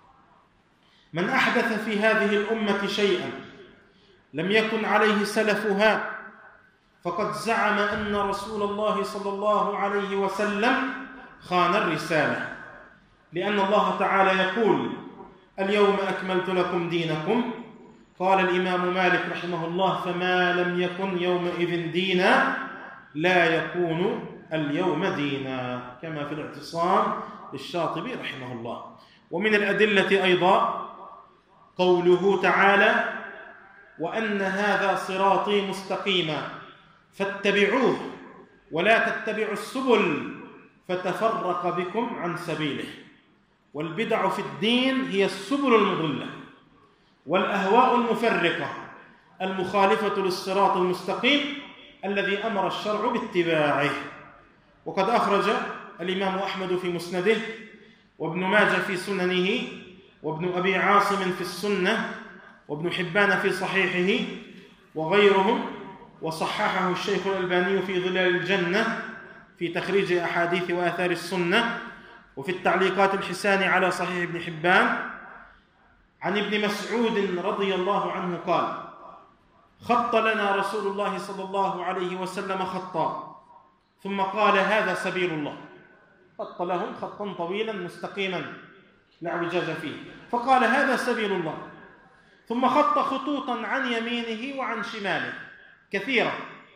من أحدث في هذه الأمة شيئا لم يكن عليه سلفها فقد زعم أن رسول الله صلى الله عليه وسلم خان الرسالة، لأن الله تعالى يقول: اليوم أكملت لكم دينكم. قال الإمام مالك رحمه الله: فما لم يكن يومئذ دينا لا يكون اليوم دينا، كما في الاعتصام للشاطبي رحمه الله. ومن الأدلة أيضا قوله تعالى: وأن هذا صراطي مستقيما فاتبعوه ولا تتبعوا السبل فتفرق بكم عن سبيله. والبدع في الدين هي السبل المضلة والأهواء المفرقة المخالفة للصراط المستقيم الذي أمر الشرع باتباعه. وقد أخرج الإمام أحمد في مسنده، وابن ماجه في سننه، وابن أبي عاصم في السنة، وابن حبان في صحيحه وغيرهم، وصححه الشيخ الألباني في ظلال الجنة في تخريج أحاديث وآثار السنة، وفي التعليقات الحسان على صحيح ابن حبان، عن ابن مسعود رضي الله عنه قال: خط لنا رسول الله صلى الله عليه وسلم خطا ثم قال: هذا سبيل الله. خط لهم خطا طويلا مستقيما لا اعوجاج فيه، فقال: هذا سبيل الله. ثم خط خطوطا عن يمينه وعن شماله كثيرة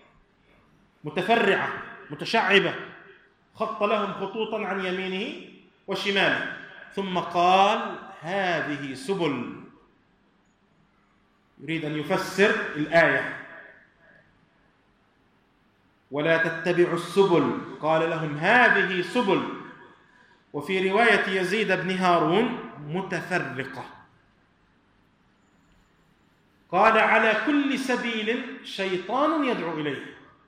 متفرعة متشعبة، خط لهم خطوطا عن يمينه وشماله، ثم قال: هذه سبل. يريد أن يفسر الآية: ولا تتبعوا السبل، قال لهم: هذه سبل. وفي رواية يزيد بن هارون: متفرقة. قال على كل سبيل شيطان يدعو إليه،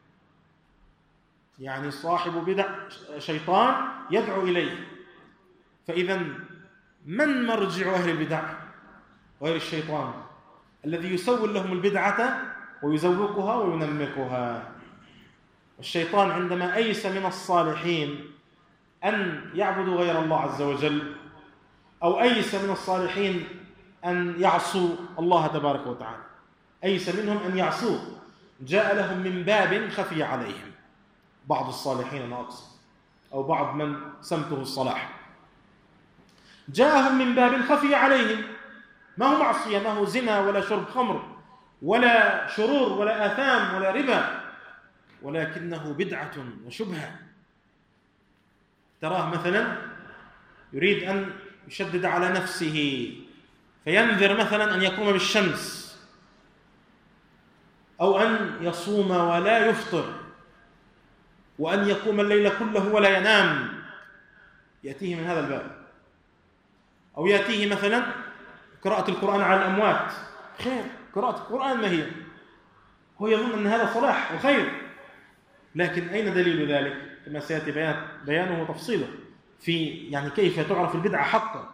يعني صاحب بدع شيطان يدعو إليه. فإذا من مرجع أهل البدع غير الشيطان الذي يسول لهم البدعة ويزوقها وينمقها. الشيطان عندما أيس من الصالحين أن يعبدوا غير الله عز وجل، أو أيس من الصالحين أن يعصوا الله تبارك وتعالى، أيس منهم أن يعصوه، جاء لهم من باب خفي عليهم، بعض الصالحين أنا أقصد، أو بعض من سمته الصلاح، جاءهم من باب خفي عليهم، ما هو معصية، ما هو زنا ولا شرب خمر ولا شرور ولا آثام ولا ربا، ولكنه بدعة وشبهة. تراه مثلا يريد أن يشدد على نفسه فينذر مثلا أن يقوم بالشمس، أو أن يصوم ولا يفطر، وأن يقوم الليل كله ولا ينام، يأتيه من هذا الباب. أو يأتيه مثلا قراءة القرآن على الأموات، خير، قراءة القرآن ما هي؟ هو يظن أن هذا صلاح وخير، لكن أين دليل ذلك؟ كما سيأتي بيان بيانه وتفصيله في يعني كيف تعرف البدعة حقا.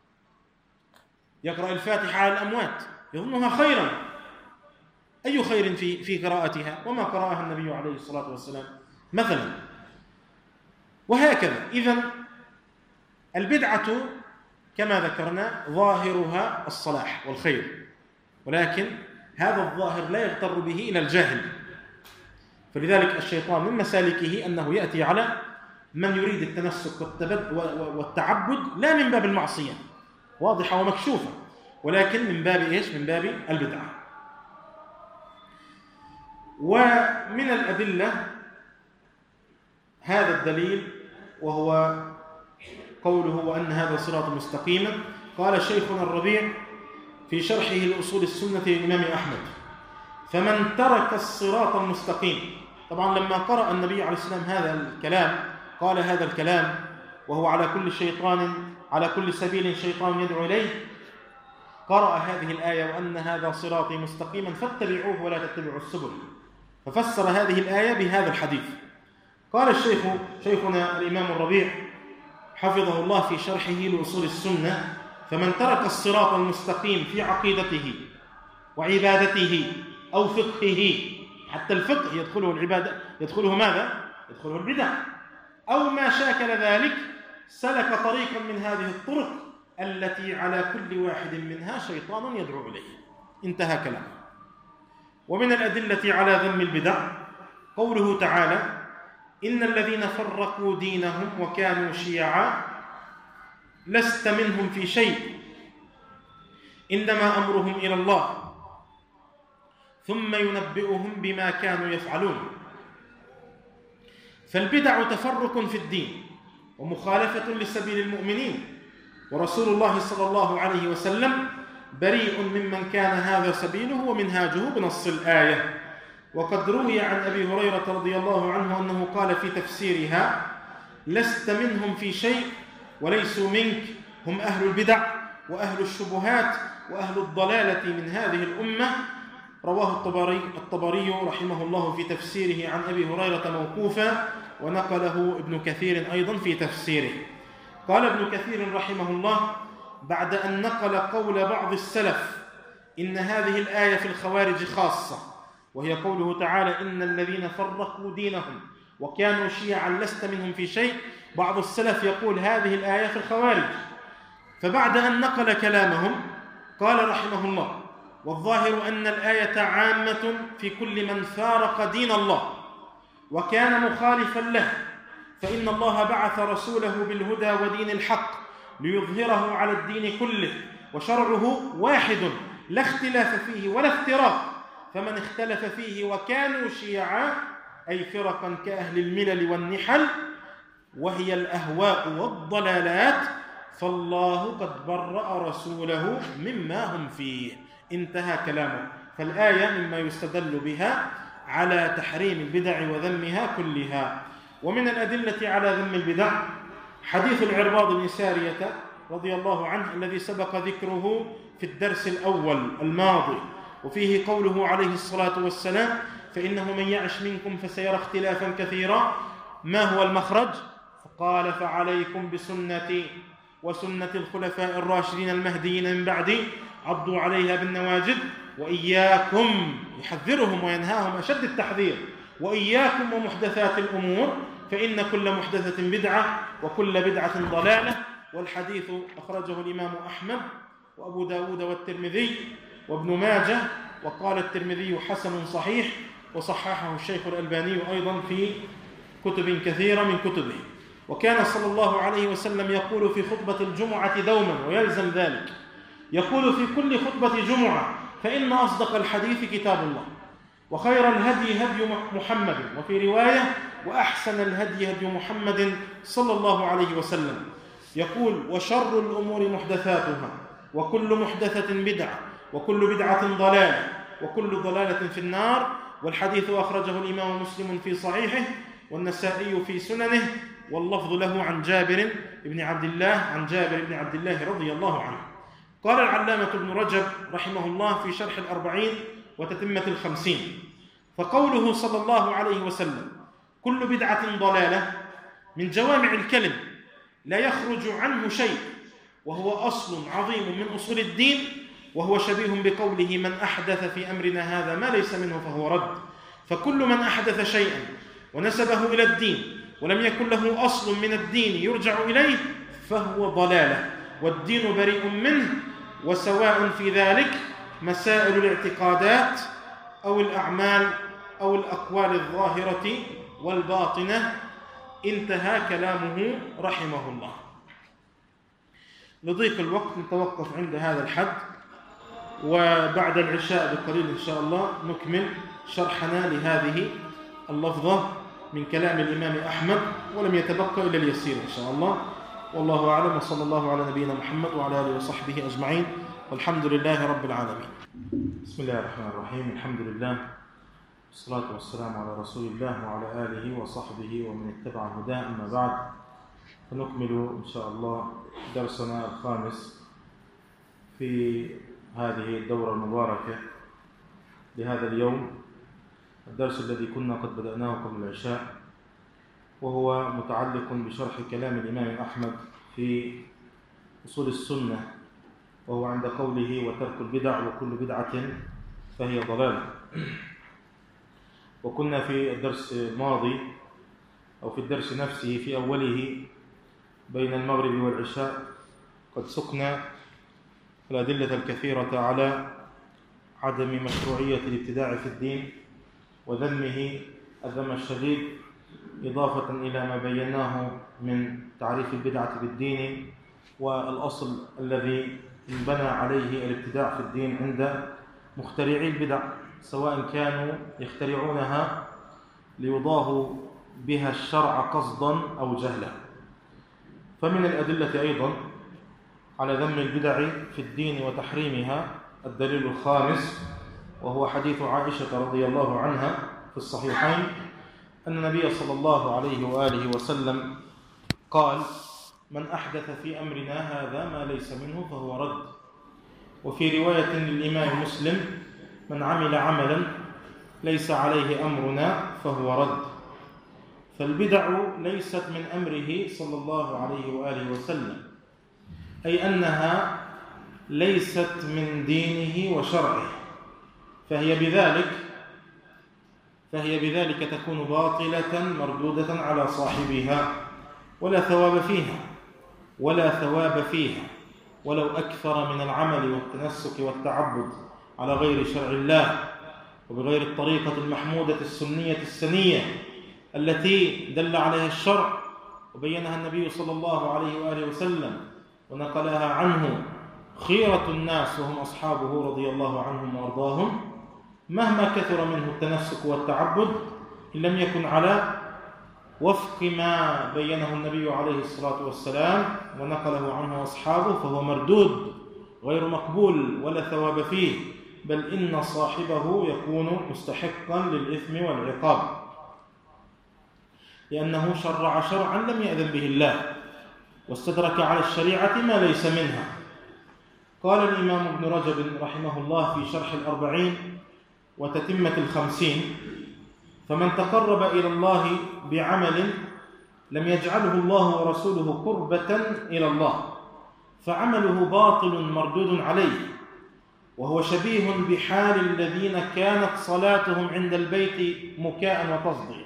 يقرأ الفاتحة على الأموات يظنها خيرا، أي خير في في قراءتها وما قرأها النبي عليه الصلاة والسلام مثلا، وهكذا. إذن البدعة كما ذكرنا ظاهرها الصلاح والخير، ولكن هذا الظاهر لا يغتر به إلى الجاهل. فلذلك الشيطان من مسالكه أنه يأتي على من يريد التنسك والتعبد لا من باب المعصية واضحة ومكشوفة، ولكن من باب إيش؟ من باب البدعة. ومن الأدلة هذا الدليل، وهو قوله وأن هذا صراط مستقيما. قال شيخنا الربيع في شرحه لأصول السنة للإمام أحمد: فمن ترك الصراط المستقيم. طبعا لما قرأ النبي عليه السلام هذا الكلام، قال هذا الكلام وهو على كل شيطان على كل سبيل شيطان يدعو إليه، قرأ هذه الآية وأن هذا صراطي مستقيما فاتبعوه ولا تتبعوا السبل، ففسر هذه الآية بهذا الحديث. قال الشيخ شيخنا الإمام الربيع حفظه الله في شرحه لأصول السنة: فمن ترك الصراط المستقيم في عقيدته وعبادته أو فقهه، حتى الفقه يدخله العبادة، يدخله ماذا؟ يدخله البدع، أو ما شاكل ذلك، سلك طريقا من هذه الطرق التي على كل واحد منها شيطان يدعو إليه. انتهى كلامه. ومن الأدلة على ذم البدع قوله تعالى: إن الذين فرقوا دينهم وكانوا شيعا لست منهم في شيء إنما أمرهم إلى الله ثم ينبئهم بما كانوا يفعلون. فالبدع تفرق في الدين ومخالفة لسبيل المؤمنين، ورسول الله صلى الله عليه وسلم بريء ممن كان هذا سبيله ومنهاجه بنص الآية. وقد روي عن أبي هريرة رضي الله عنه أنه قال في تفسيرها: لست منهم في شيء وليسوا منك، هم أهل البدع وأهل الشبهات وأهل الضلالة من هذه الأمة. رواه الطبري, الطبري رحمه الله في تفسيره عن أبي هريرة موقوفا، ونقله ابن كثير أيضا في تفسيره. قال ابن كثير رحمه الله بعد أن نقل قول بعض السلف إن هذه الآية في الخوارج خاصة، وهي قوله تعالى: إن الذين فرقوا دينهم وكانوا شيعا لست منهم في شيء. بعض السلف يقول هذه الآية في الخوارج، فبعد أن نقل كلامهم قال رحمه الله: والظاهر أن الآية عامة في كل من فارق دين الله وكان مخالفا له، فإن الله بعث رسوله بالهدى ودين الحق ليظهره على الدين كله، وشرعه واحد لا اختلاف فيه ولا افتراق، فمن اختلف فيه وكانوا شيعا أي فرقا كأهل الملل والنحل وهي الأهواء والضلالات، فالله قد برأ رسوله مما هم فيه. انتهى كلامه. فالآية مما يستدل بها على تحريم البدع وذمها كلها. ومن الأدلة على ذم البدع حديث العرباض بن سارية رضي الله عنه الذي سبق ذكره في الدرس الأول الماضي، وفيه قوله عليه الصلاة والسلام: فإنه من يعش منكم فسيرى اختلافا كثيرا. ما هو المخرج؟ فقال: فعليكم بسنتي وسنة الخلفاء الراشدين المهديين من بعدي، عضوا عليها بالنواجذ، وإياكم، يحذرهم وينهاهم أشد التحذير، وإياكم ومحدثات الأمور، فإن كل محدثة بدعة وكل بدعة ضلالة. والحديث أخرجه الإمام أحمد وأبو داود والترمذي وابن ماجه، وقال الترمذي: حسن صحيح، وصححه الشيخ الألباني أيضا في كتب كثيرة من كتبه. وكان صلى الله عليه وسلم يقول في خطبة الجمعة دوما، ويلزم ذلك، يقول في كل خطبة جمعة: فإن أصدق الحديث كتاب الله، وخير الهدي هدي محمد، وفي رواية: وأحسن الهدي هدي محمد صلى الله عليه وسلم. يقول: وشر الأمور محدثاتها، وكل محدثة بدعة، وكل بدعة ضلالة، وكل ضلالة في النار. والحديث أخرجه الإمام مسلم في صحيحه، والنسائي في سننه، واللفظ له عن جابر بن عبد الله عن جابر بن عبد الله رضي الله عنه. قال العلامة ابن رجب رحمه الله في شرح الأربعين وتتمة الخمسين: فقوله صلى الله عليه وسلم: كل بدعة ضلالة، من جوامع الكلم لا يخرج عنه شيء، وهو أصل عظيم من أصول الدين، وهو شبيه بقوله: من أحدث في أمرنا هذا ما ليس منه فهو رد. فكل من أحدث شيئا ونسبه إلى الدين ولم يكن له أصل من الدين يرجع إليه فهو ضلالة، والدين بريء منه، وسواء في ذلك مسائل الاعتقادات أو الأعمال أو الأقوال الظاهرة والباطنة. انتهى كلامه رحمه الله. لضيق الوقت نتوقف عند هذا الحد، وبعد العشاء بقليل إن شاء الله نكمل شرحنا لهذه اللفظة من كلام الإمام أحمد، ولم يتبقى إلا اليسير إن شاء الله. والله أعلم، وصلى الله على نبينا محمد وعلى آله وصحبه أجمعين، والحمد لله رب العالمين. بسم الله الرحمن الرحيم. الحمد لله، والصلاة والسلام على رسول الله وعلى آله وصحبه ومن اتبع هداه. أما بعد، فنكمل إن شاء الله درسنا الخامس في هذه الدورة المباركة لهذا اليوم، الدرس الذي كنا قد بدأناه قبل العشاء، وهو متعلق بشرح كلام الإمام أحمد في أصول السنة، وهو عند قوله: وترك البدع وكل بدعة فهي ضلالة. وكنا في الدرس الماضي أو في الدرس نفسه في أوله بين المغرب والعشاء قد سقنا الأدلة الكثيرة على عدم مشروعية الابتداع في الدين وذمه الذم الشديد، إضافة إلى ما بيناه من تعريف البدعة بالدين والأصل الذي انبنى عليه الابتداع في الدين عند مخترعي البدع، سواء كانوا يخترعونها ليضاهوا بها الشرع قصدا أو جهلا. فمن الأدلة أيضا على ذم البدع في الدين وتحريمها الدليل الخامس، وهو حديث عائشة رضي الله عنها في الصحيحين أن النبي صلى الله عليه وآله وسلم قال: من أحدث في أمرنا هذا ما ليس منه فهو رد. وفي رواية للإمام مسلم: من عمل عملا ليس عليه أمرنا فهو رد. فالبدع ليست من أمره صلى الله عليه وآله وسلم، أي أنها ليست من دينه وشرعه، فهي بذلك فهي بذلك تكون باطلة مردودة على صاحبها، ولا ثواب فيها ولا ثواب فيها ولو أكثر من العمل والتنسك والتعبد على غير شرع الله وبغير الطريقة المحمودة السنية السنية التي دل عليها الشرع وبينها النبي صلى الله عليه وآله وسلم ونقلها عنه خيرة الناس وهم أصحابه رضي الله عنهم وأرضاهم. مهما كثر منه التنسك والتعبد، إن لم يكن على وفق ما بينه النبي عليه الصلاة والسلام ونقله عنه أصحابه، فهو مردود غير مقبول ولا ثواب فيه، بل إن صاحبه يكون مستحقا للإثم والعقاب، لأنه شرع شرعا لم يأذن به الله، واستدرك على الشريعة ما ليس منها. قال الإمام ابن رجب رحمه الله في شرح الأربعين وتتمة الخمسين: فمن تقرب إلى الله بعمل لم يجعله الله ورسوله قربة إلى الله فعمله باطل مردود عليه، وهو شبيه بحال الذين كانت صلاتهم عند البيت مكاء وتصديا،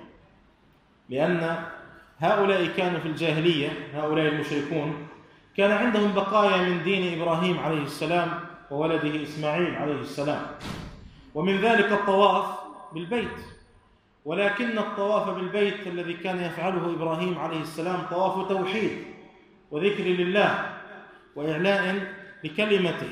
لأن هؤلاء كانوا في الجاهلية، هؤلاء المشركون كان عندهم بقايا من دين إبراهيم عليه السلام وولده إسماعيل عليه السلام، ومن ذلك الطواف بالبيت. ولكن الطواف بالبيت الذي كان يفعله إبراهيم عليه السلام طواف توحيد وذكر لله وإعلاء لكلمته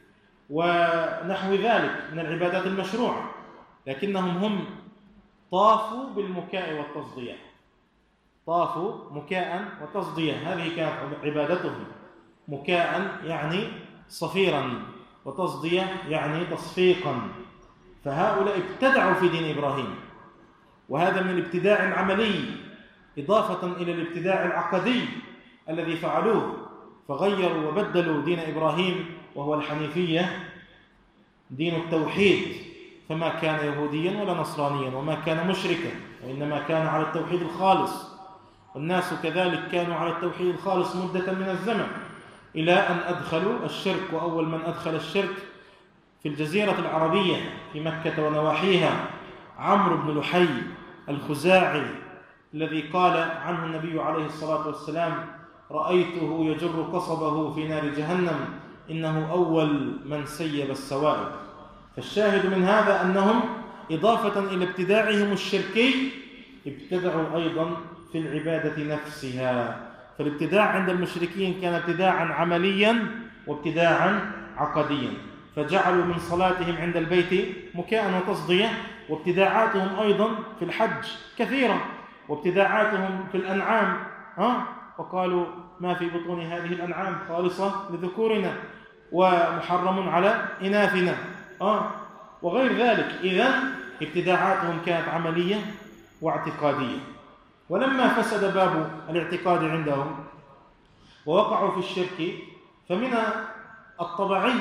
ونحو ذلك من العبادات المشروعة، لكنهم هم طافوا بالمكاء والتصدية، طافوا مكاء وتصدية، هذه كانت عبادتهم. مكاء يعني صفيرا، وتصدية يعني تصفيقا. فهؤلاء ابتدعوا في دين إبراهيم، وهذا من الابتداع العملي إضافة إلى الابتداع العقدي الذي فعلوه، فغيروا وبدلوا دين إبراهيم وهو الحنيفية، دين التوحيد، فما كان يهوديا ولا نصرانيا وما كان مشركا، وإنما كان على التوحيد الخالص. والناس كذلك كانوا على التوحيد الخالص مدة من الزمن إلى أن أدخلوا الشرك. وأول من أدخل الشرك في الجزيرة العربية في مكة ونواحيها عمرو بن لحي الخزاعي، الذي قال عنه النبي عليه الصلاة والسلام: رأيته يجر قصبه في نار جهنم، إنه أول من سيب السوائب. فالشاهد من هذا أنهم إضافة إلى ابتداعهم الشركي ابتدعوا أيضا في العبادة نفسها. فالابتداع عند المشركين كان ابتداعا عمليا وابتداعا عقديا، فجعلوا من صلاتهم عند البيت مكاء وتصدية. وابتداعاتهم أيضا في الحج كثيرة، وابتداعاتهم في الأنعام ها وقالوا: ما في بطون هذه الأنعام خالصة لذكورنا ومحرم على إناثنا آه وغير ذلك. إذن ابتداعاتهم كانت عملية واعتقادية. ولما فسد باب الاعتقاد عندهم ووقعوا في الشرك، فمن الطبيعي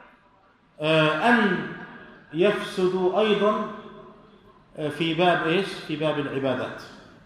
أن يفسدوا أيضا في باب إيش؟ في باب العبادات.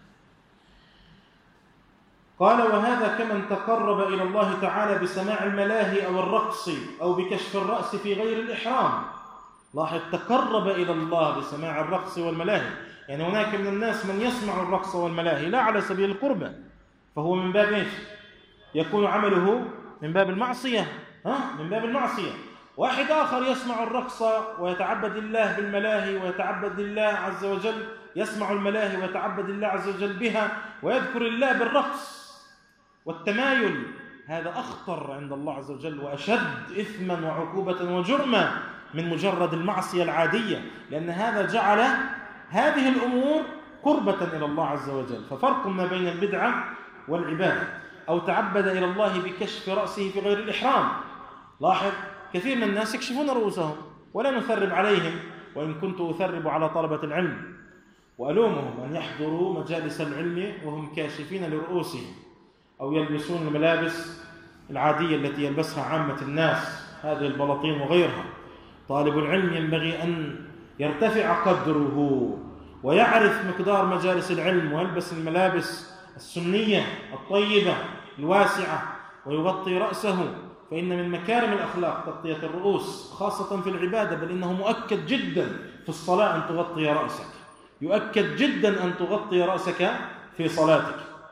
قال: وهذا كمن تقرب إلى الله تعالى بسماع الملاهي أو الرقص أو بكشف الرأس في غير الإحرام. لاحظ، تقرب إلى الله بسماع الرقص والملاهي، يعني هناك من الناس من يسمع الرقص والملاهي لا على سبيل القربة، فهو من باب إيش؟ يكون عمله من باب المعصية ها؟ من باب المعصية. واحد آخر يسمع الرقص ويتعبد الله بالملاهي ويتعبد الله عز وجل، يسمع الملاهي ويتعبد الله عز وجل بها ويذكر الله بالرقص والتمايل. هذا أخطر عند الله عز وجل وأشد إثما وعقوبة وجرما من مجرد المعصية العادية، لأن هذا جعل هذه الأمور قربة إلى الله عز وجل. ففرق ما بين البدعة والعبادة. أو تعبد إلى الله بكشف رأسه في غير الإحرام. لاحظ، كثير من الناس يكشفون رؤوسهم ولا نثرب عليهم، وإن كنت أثرب على طلبة العلم وألومهم أن يحضروا مجالس العلم وهم كاشفين لرؤوسهم، أو يلبسون الملابس العادية التي يلبسها عامة الناس، هذه البلاطين وغيرها. طالب العلم ينبغي أن يرتفع قدره ويعرف مقدار مجالس العلم ويلبس الملابس السنية الطيبة الواسعة ويغطي رأسه، فإن من مكارم الأخلاق تغطية الرؤوس خاصة في العبادة، بل إنه مؤكد جدا في الصلاة أن تغطي رأسك، يؤكد جدا أن تغطي رأسك في صلاتك.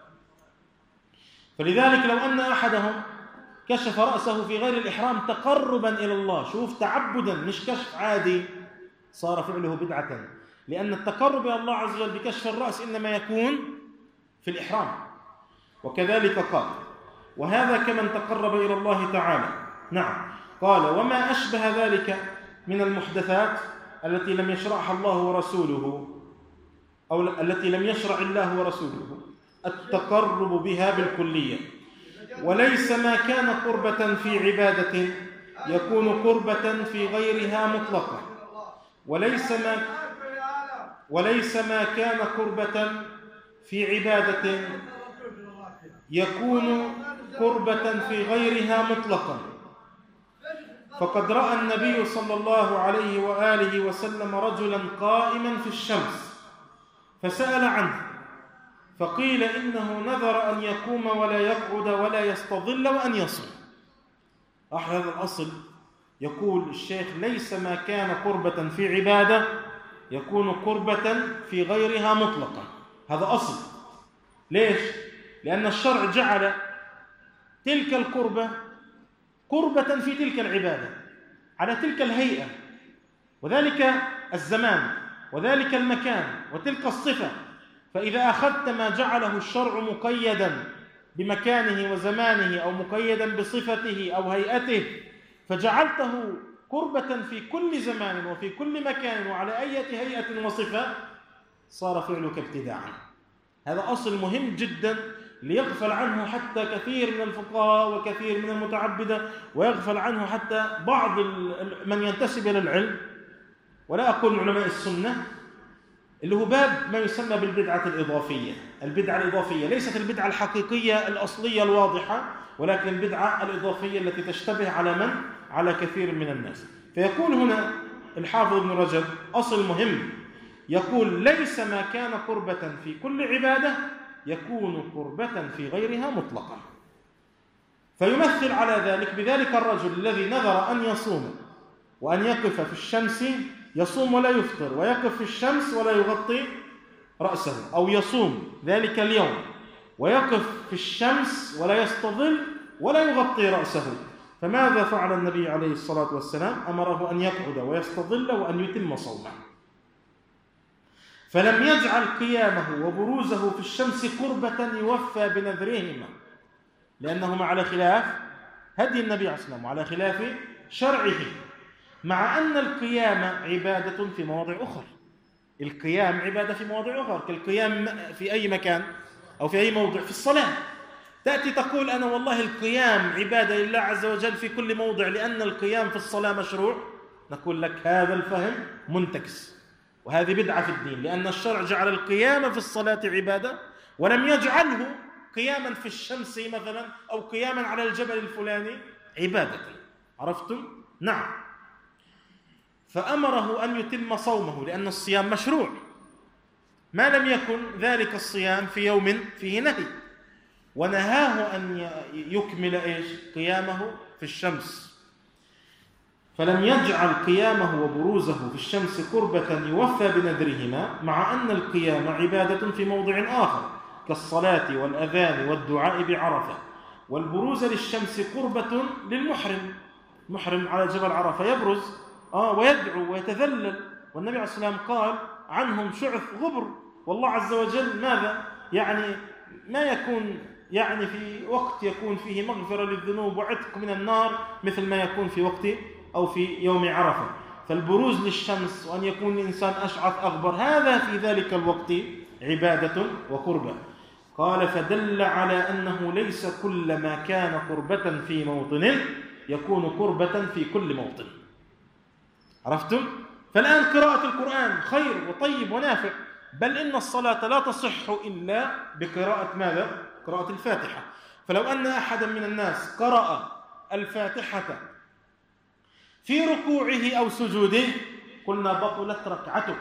فلذلك لو أن أحدهم كشف رأسه في غير الإحرام تقربا إلى الله، شوف، تعبدا مش كشف عادي، صار فعله بدعة، لأن التقرب إلى الله عز وجل بكشف الرأس إنما يكون في الإحرام. وكذلك قال: وهذا كمن تقرب إلى الله تعالى. نعم، قال: وما أشبه ذلك من المحدثات التي لم يشرعها الله ورسوله، أو التي لم يشرع الله ورسوله التقرب بها بالكلية، وليس ما كان قربة في عبادة يكون قربة في غيرها مطلقة، وليس ما وليس ما كان قربة في عبادة يكون قربة في غيرها مطلقا. فقد رأى النبي صلى الله عليه وآله وسلم رجلا قائما في الشمس فسأل عنه فقيل إنه نذر أن يقوم ولا يقعد ولا يستظل وأن يصوم. هذا الأصل يقول الشيخ: ليس ما كان قربة في عبادة يكون قربة في غيرها مطلقا. هذا أصل. ليش؟ لأن الشرع جعل تلك القربة قربة في تلك العبادة على تلك الهيئة وذلك الزمان وذلك المكان وتلك الصفة. فإذا أخذت ما جعله الشرع مقيدا بمكانه وزمانه أو مقيدا بصفته أو هيئته فجعلته قربة في كل زمان وفي كل مكان وعلى أي هيئة وصفة، صار فعلك ابتداعا. هذا أصل مهم جدا ليغفل عنه حتى كثير من الفقهاء وكثير من المتعبدة، ويغفل عنه حتى بعض من ينتسب إلى العلم، ولا أقول علماء السنة، اللي هو باب ما يسمى بالبدعة الإضافية. البدعة الإضافية ليست البدعة الحقيقية الأصلية الواضحة، ولكن البدعة الإضافية التي تشتبه على من؟ على كثير من الناس. فيقول هنا الحافظ ابن رجب أصل مهم، يقول: ليس ما كان قربة في كل عبادة يكون قربة في غيرها مطلقا. فيمثل على ذلك بذلك الرجل الذي نذر أن يصوم وأن يقف في الشمس، يصوم ولا يفطر، ويقف في الشمس ولا يغطي رأسه، أو يصوم ذلك اليوم ويقف في الشمس ولا يستظل ولا يغطي رأسه. فماذا فعل النبي عليه الصلاة والسلام؟ أمره أن يقعد ويستظل وأن يتم صومه. فلم يجعل قيامه وبروزه في الشمس قربة يوفى بنذرهما، لأنهما على خلاف هدي النبي عليه الصلاة والسلام وعلى خلاف شرعه، مع أن القيام عبادة في مواضع أخرى. القيام عبادة في مواضع أخرى، كالقيام في أي مكان أو في أي موضع في الصلاة. تأتي تقول: أنا والله القيام عبادة لله عز وجل في كل موضع لأن القيام في الصلاة مشروع. نقول لك هذا الفهم منتكس، وهذه بدعة في الدين، لأن الشرع جعل القيام في الصلاة عبادة ولم يجعله قياما في الشمس مثلا أو قياما على الجبل الفلاني عبادة. عرفتم؟ نعم. فأمره أن يتم صومه لأن الصيام مشروع، ما لم يكن ذلك الصيام في يوم فيه نهي، ونهاه أن يكمل إيش؟ قيامه في الشمس. فلم يجعل قيامه وبروزه في الشمس قربة يوفى بنذرهما، مع أن القيام عبادة في موضع آخر كالصلاة والأذان والدعاء بعرفة. والبروز للشمس قربة للمحرم، محرم على جبل عرفة يبرز آه ويدعو ويتذلل، والنبي عليه الصلاة والسلام قال عنهم شعث غبر. والله عز وجل ماذا؟ يعني ما يكون يعني في وقت يكون فيه مغفرة للذنوب وعتق من النار مثل ما يكون في وقت أو في يوم عرفة. فالبروز للشمس وأن يكون الإنسان أشعث أغبر هذا في ذلك الوقت عبادة وقربة. قال: فدل على أنه ليس كل ما كان قربة في موطن يكون قربة في كل موطن. عرفتم؟ فالآن قراءة القرآن خير وطيب ونافع، بل إن الصلاة لا تصح إلا بقراءة ماذا؟ قراءة الفاتحة. فلو أن أحدا من الناس قرأ الفاتحة في ركوعه أو سجوده قلنا بطلت ركعتك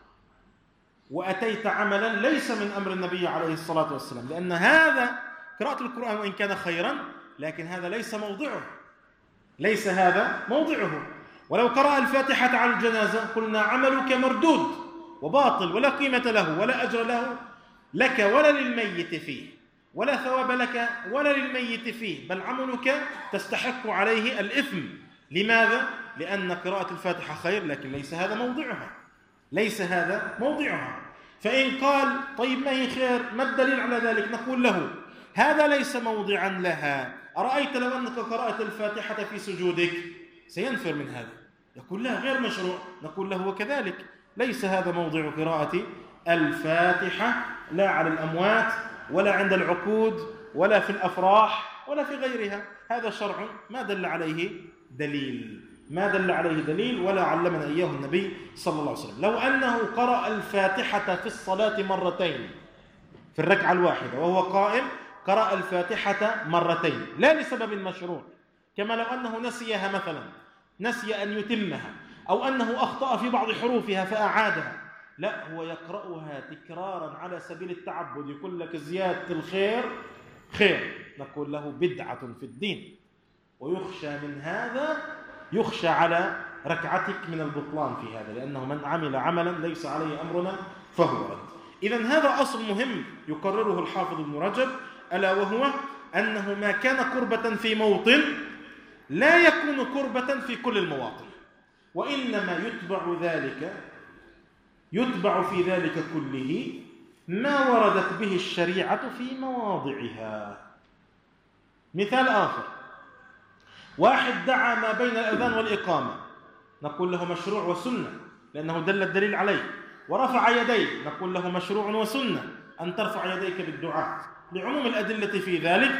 وأتيت عملا ليس من أمر النبي عليه الصلاة والسلام، لأن هذا قراءة القرآن وإن كان خيرا لكن هذا ليس موضعه، ليس هذا موضعه. ولو قرأ الفاتحة على الجنازة قلنا عملك مردود وباطل ولا قيمة له ولا أجر له لك ولا للميت فيه، ولا ثواب لك ولا للميت فيه، بل عملك تستحق عليه الإثم. لماذا؟ لأن قراءة الفاتحة خير لكن ليس هذا موضعها، ليس هذا موضعها. فإن قال طيب ما هي خير، ما الدليل على ذلك؟ نقول له هذا ليس موضعا لها. أرأيت لو أنك قرأت الفاتحة في سجودك؟ سينفر من هذا، يقول لا غير مشروع. نقول له وكذلك ليس هذا موضع قراءة الفاتحة، لا على الأموات ولا عند العقود ولا في الأفراح ولا في غيرها. هذا شرع ما دل عليه دليل، ما دل عليه دليل ولا علمنا إياه النبي صلى الله عليه وسلم. لو أنه قرأ الفاتحة في الصلاة مرتين في الركعة الواحدة وهو قائم، قرأ الفاتحة مرتين لا لسبب مشروع، كما لو أنه نسيها مثلا نسي أن يتمها أو أنه أخطأ في بعض حروفها فأعادها، لا، هو يقرأها تكرارا على سبيل التعبد، يقول لك زيادة الخير خير، نقول له بدعة في الدين، ويخشى من هذا، يخشى على ركعتك من البطلان في هذا، لأنه من عمل عملا ليس عليه أمرنا فهو رد. إذن هذا أصل مهم يقرره الحافظ ابن رجب، ألا وهو أنه ما كان كربة في موطن لا يكون كربة في كل المواطن، وإنما يتبع ذلك يتبع في ذلك كله ما وردت به الشريعة في مواضعها. مثال آخر، واحد دعا ما بين الأذان والإقامة، نقول له مشروع وسنة لأنه دل الدليل عليه، ورفع يديه، نقول له مشروع وسنة أن ترفع يديك بالدعاء لعموم الأدلة في ذلك،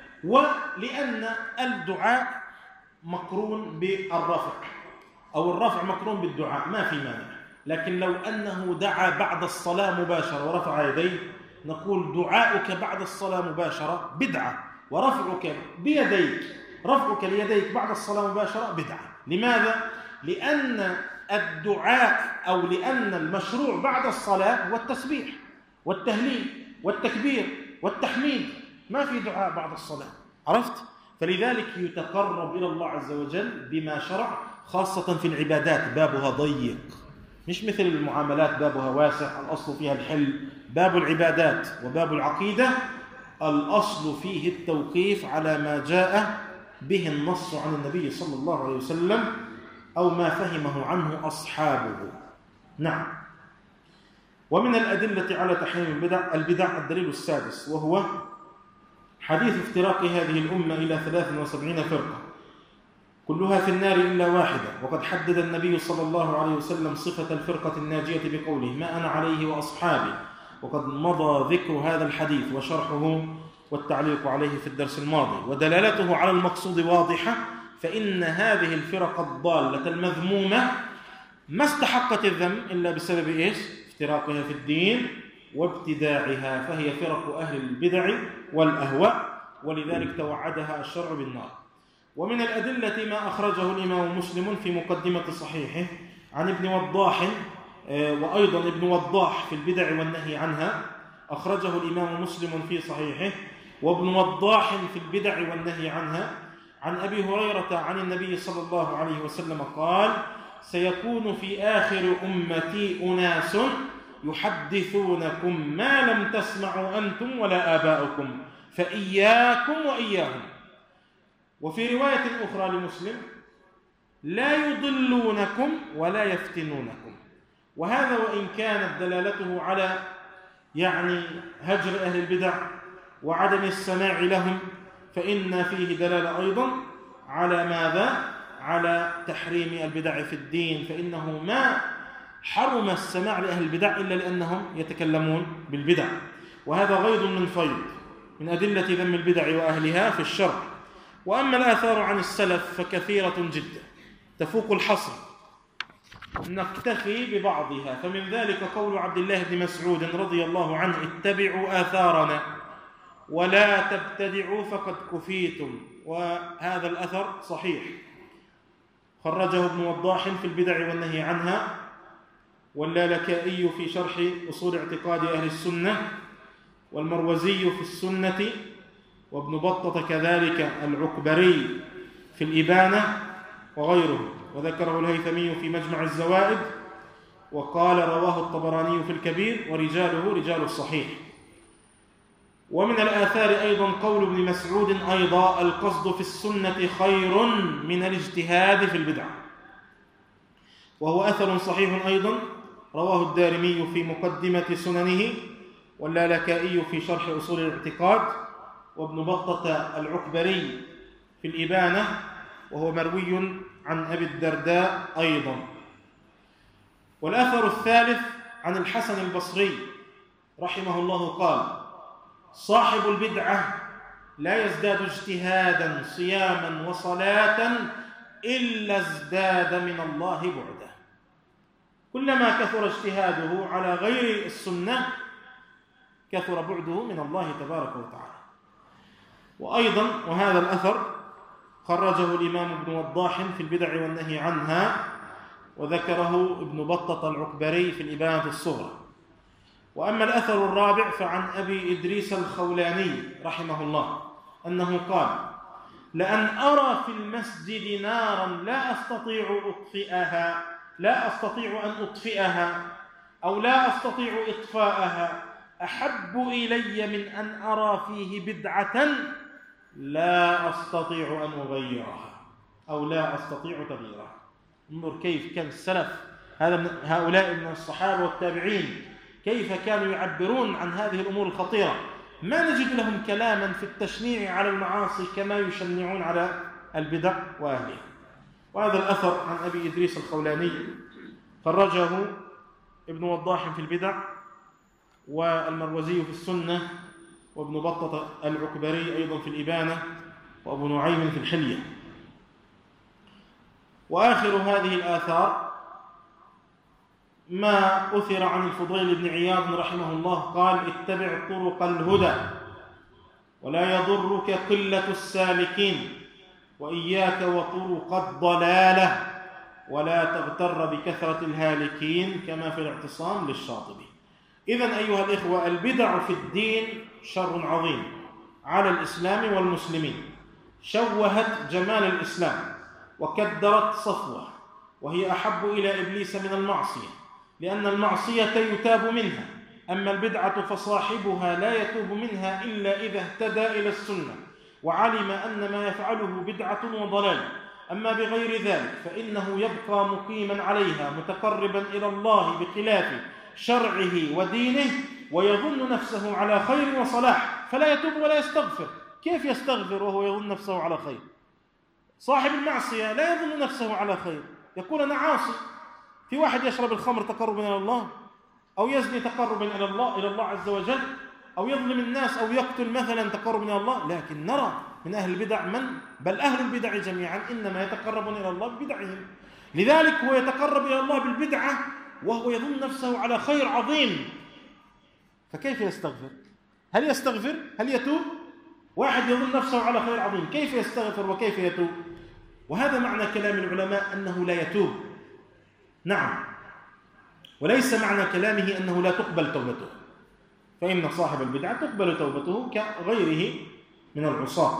ولأن الدعاء مقرون بالرفع أو الرفع مقرون بالدعاء ما في مانع. لكن لو أنه دعا بعد الصلاة مباشرة ورفع يديه، نقول دعاؤك بعد الصلاة مباشرة بدعة، ورفعك بيديك رفعك ليديك بعد الصلاة مباشرة بدعة. لماذا؟ لأن الدعاء أو لأن المشروع بعد الصلاة هو التسبيح والتهليل والتكبير والتحميد، ما في دعاء بعد الصلاة، عرفت؟ فلذلك يتقرب إلى الله عز وجل بما شرع، خاصة في العبادات بابها ضيق، مش مثل المعاملات بابها واسع الأصل فيها الحل. باب العبادات وباب العقيدة الأصل فيه التوقيف على ما جاء به النص عن النبي صلى الله عليه وسلم أو ما فهمه عنه أصحابه. نعم. ومن الأدلة على تحريم البدع البدع الدليل السادس، وهو حديث افتراق هذه الأمة إلى ثلاث وسبعين فرقة كلها في النار إلا واحدة، وقد حدد النبي صلى الله عليه وسلم صفة الفرقة الناجية بقوله ما أنا عليه وأصحابي، وقد مضى ذكر هذا الحديث وشرحه والتعليق عليه في الدرس الماضي، ودلالته على المقصود واضحة، فإن هذه الفرق الضالة المذمومة ما استحقت الذم إلا بسبب إيش؟ افتراقها في الدين وابتداعها، فهي فرق أهل البدع والأهواء، ولذلك توعدها الشرع بالنار. ومن الأدلة ما أخرجه الإمام مسلم في مقدمة صحيحه عن ابن وضاح، وأيضا ابن وضاح في البدع والنهي عنها أخرجه الإمام مسلم في صحيحه، وابن وضاح في البدع والنهي عنها عن أبي هريرة عن النبي صلى الله عليه وسلم قال سيكون في آخر أمتي أناس يحدثونكم ما لم تسمعوا أنتم ولا آباؤكم فإياكم وإياهم. وفي رواية أخرى لمسلم لا يضلونكم ولا يفتنونكم. وهذا وإن كانت دلالته على يعني هجر أهل البدع وعدم السماع لهم، فإن فيه دلالة أيضا على ماذا؟ على تحريم البدع في الدين، فإنه ما حرم السماع لأهل البدع إلا لأنهم يتكلمون بالبدع، وهذا غيض من فيض من أدلة ذم البدع وأهلها في الشرع. وأما الآثار عن السلف فكثيرة جدا تفوق الحصر، نكتفي ببعضها. فمن ذلك قول عبد الله بن مسعود رضي الله عنه اتبعوا آثارنا ولا تبتدعوا فقد كفيتم، وهذا الأثر صحيح، خرجه ابن وضاح في البدع والنهي عنها، واللالكائي في شرح أصول اعتقاد أهل السنة، والمروزي في السنة، وابن بطة كذلك العكبري في الإبانة وغيره، وذكره الهيثمي في مجمع الزوائد، وقال رواه الطبراني في الكبير ورجاله رجال الصحيح. ومن الآثار أيضا قول ابن مسعود أيضا القصد في السنة خير من الاجتهاد في البدع، وهو أثر صحيح أيضا رواه الدارمي في مقدمة سننه، واللالكائي في شرح أصول الاعتقاد، وابن بطة العكبري في الإبانة، وهو مروي عن أبي الدرداء أيضا. والأثر الثالث عن الحسن البصري رحمه الله قال صاحب البدعة لا يزداد اجتهادا صياما وصلاة إلا ازداد من الله بعده. كلما كثر اجتهاده على غير السنة كثر بعده من الله تبارك وتعالى. وأيضا وهذا الأثر خرجه الإمام ابن وضاح في البدع والنهي عنها، وذكره ابن بطة العكبري في الإبانة الصغرى. وأما الأثر الرابع فعن أبي إدريس الخولاني رحمه الله أنه قال: لأن أرى في المسجد نارا لا أستطيع أطفئها لا أستطيع أن أطفئها أو لا أستطيع إطفاءها أحب إلي من أن أرى فيه بدعة لا أستطيع أن أغيرها أو لا أستطيع تغييرها. انظر كيف كان السلف، هذا من هؤلاء من الصحابة والتابعين، كيف كانوا يعبرون عن هذه الأمور الخطيرة. ما نجد لهم كلاما في التشنيع على المعاصي كما يشنعون على البدع وأهلها. وهذا الأثر عن أبي إدريس الخولاني خرجه ابن وضاح في البدع، والمروزي في السنة، وابن بطة العكبري أيضا في الإبانة، وأبو نعيم في الحلية. وآخر هذه الآثار ما أثر عن الفضيل بن عياض رحمه الله قال: اتبع طرق الهدى ولا يضرك قلة السالكين، وإياك وطرق الضلالة ولا تغتر بكثرة الهالكين، كما في الاعتصام للشاطبي. إذن أيها الإخوة، البدع في الدين شر عظيم على الإسلام والمسلمين، شوهت جمال الإسلام وكدرت صفوه، وهي أحب إلى إبليس من المعصية، لأن المعصية يتاب منها، أما البدعة فصاحبها لا يتوب منها إلا إذا اهتدى إلى السنة وعلم أن ما يفعله بدعة وضلال. أما بغير ذلك فإنه يبقى مقيما عليها متقربا إلى الله بخلاف شرعه ودينه، ويظن نفسه على خير وصلاح، فلا يتوب ولا يستغفر. كيف يستغفر وهو يظن نفسه على خير؟ صاحب المعصية لا يظن نفسه على خير، يقول أنا عاصي. في واحد يشرب الخمر تقربا إلى الله، أو يزني تقربا إلى الله إلى الله عز وجل، أو يظلم الناس أو يقتل مثلا تقربا إلى الله. لكن نرى من أهل البدع من بل أهل البدع جميعا إنما يتقربون إلى الله ببدعهم. لذلك هو يتقرب إلى الله بالبدعة وهو يظن نفسه على خير عظيم، فكيف يستغفر؟ هل يستغفر؟ هل يتوب؟ واحد يظن نفسه على خير عظيم، كيف يستغفر وكيف يتوب؟ وهذا معنى كلام العلماء أنه لا يتوب. نعم، وليس معنى كلامه أنه لا تقبل توبته، فإن صاحب البدعة تقبل توبته كغيره من العصاة،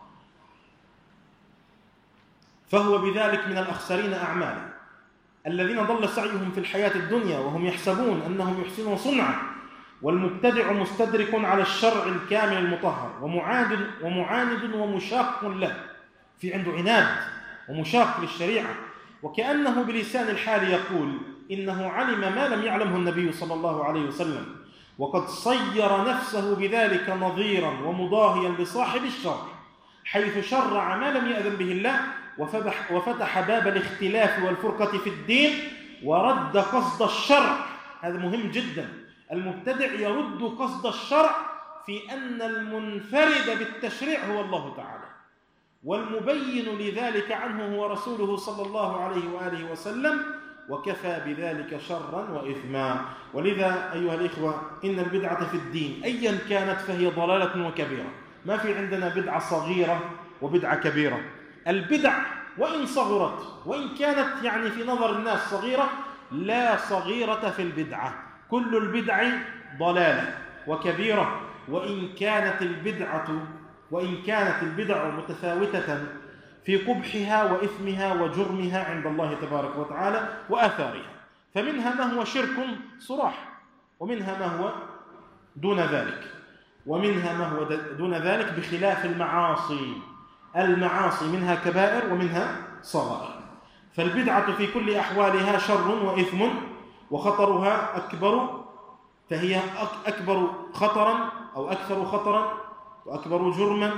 فهو بذلك من الأخسرين أعمالا، الذين ضل سعيهم في الحياة الدنيا وهم يحسبون أنهم يحسنون صنعا. والمبتدع مستدرك على الشرع الكامل المطهر، ومعاند ومعاند ومشاق له، في عنده عناد ومشاق للشريعة، وكأنه بلسان الحال يقول إنه علم ما لم يعلمه النبي صلى الله عليه وسلم، وقد صير نفسه بذلك نظيرا ومضاهيا لصاحب الشرع، حيث شرع ما لم يأذن به الله، وفتح, وفتح باب الاختلاف والفرقة في الدين، ورد قصد الشرع. هذا مهم جدا، المبتدع يرد قصد الشرع في أن المنفرد بالتشريع هو الله تعالى، والمبين لذلك عنه هو رسوله صلى الله عليه وآله وسلم، وكفى بذلك شرا وإثما. ولذا أيها الإخوة، إن البدعة في الدين أيا كانت فهي ضلالة وكبيرة، ما في عندنا بدعة صغيرة وبدعة كبيرة. البدع وإن صغرت وإن كانت يعني في نظر الناس صغيرة، لا صغيرة في البدعة، كل البدع ضلالة وكبيرة، وإن كانت البدعة وإن كانت البدع متفاوتة في قبحها وإثمها وجرمها عند الله تبارك وتعالى وآثارها. فمنها ما هو شرك صراح، ومنها ما هو دون ذلك، ومنها ما هو دون ذلك بخلاف المعاصي. المعاصي منها كبائر ومنها صغائر. فالبدعة في كل أحوالها شر وإثم، وخطرها أكبر، فهي أكبر خطرا أو أكثر خطرا وأكبر جرما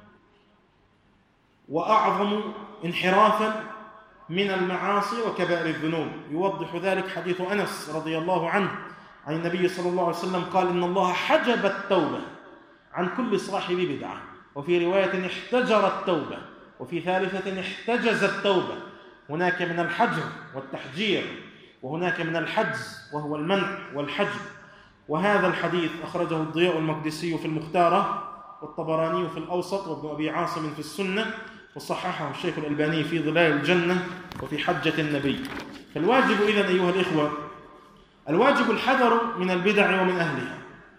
وأعظم انحرافا من المعاصي وكبائر الذنوب. يوضح ذلك حديث أنس رضي الله عنه عن النبي صلى الله عليه وسلم قال: إن الله حجب التوبة عن كل صاحب بدعة، وفي رواية احتجر التوبة، وفي ثالثة احتجز التوبة. هناك من الحجر والتحجير، وهناك من الحجز وهو المنع والحجب. وهذا الحديث أخرجه الضياء المقدسي في المختارة، والطبراني في الأوسط، وابن أبي عاصم في السنة، وصححه الشيخ الألباني في ظلال الجنة وفي حجة النبي. فالواجب إذن أيها الإخوة، الواجب الحذر من البدع ومن أهلها،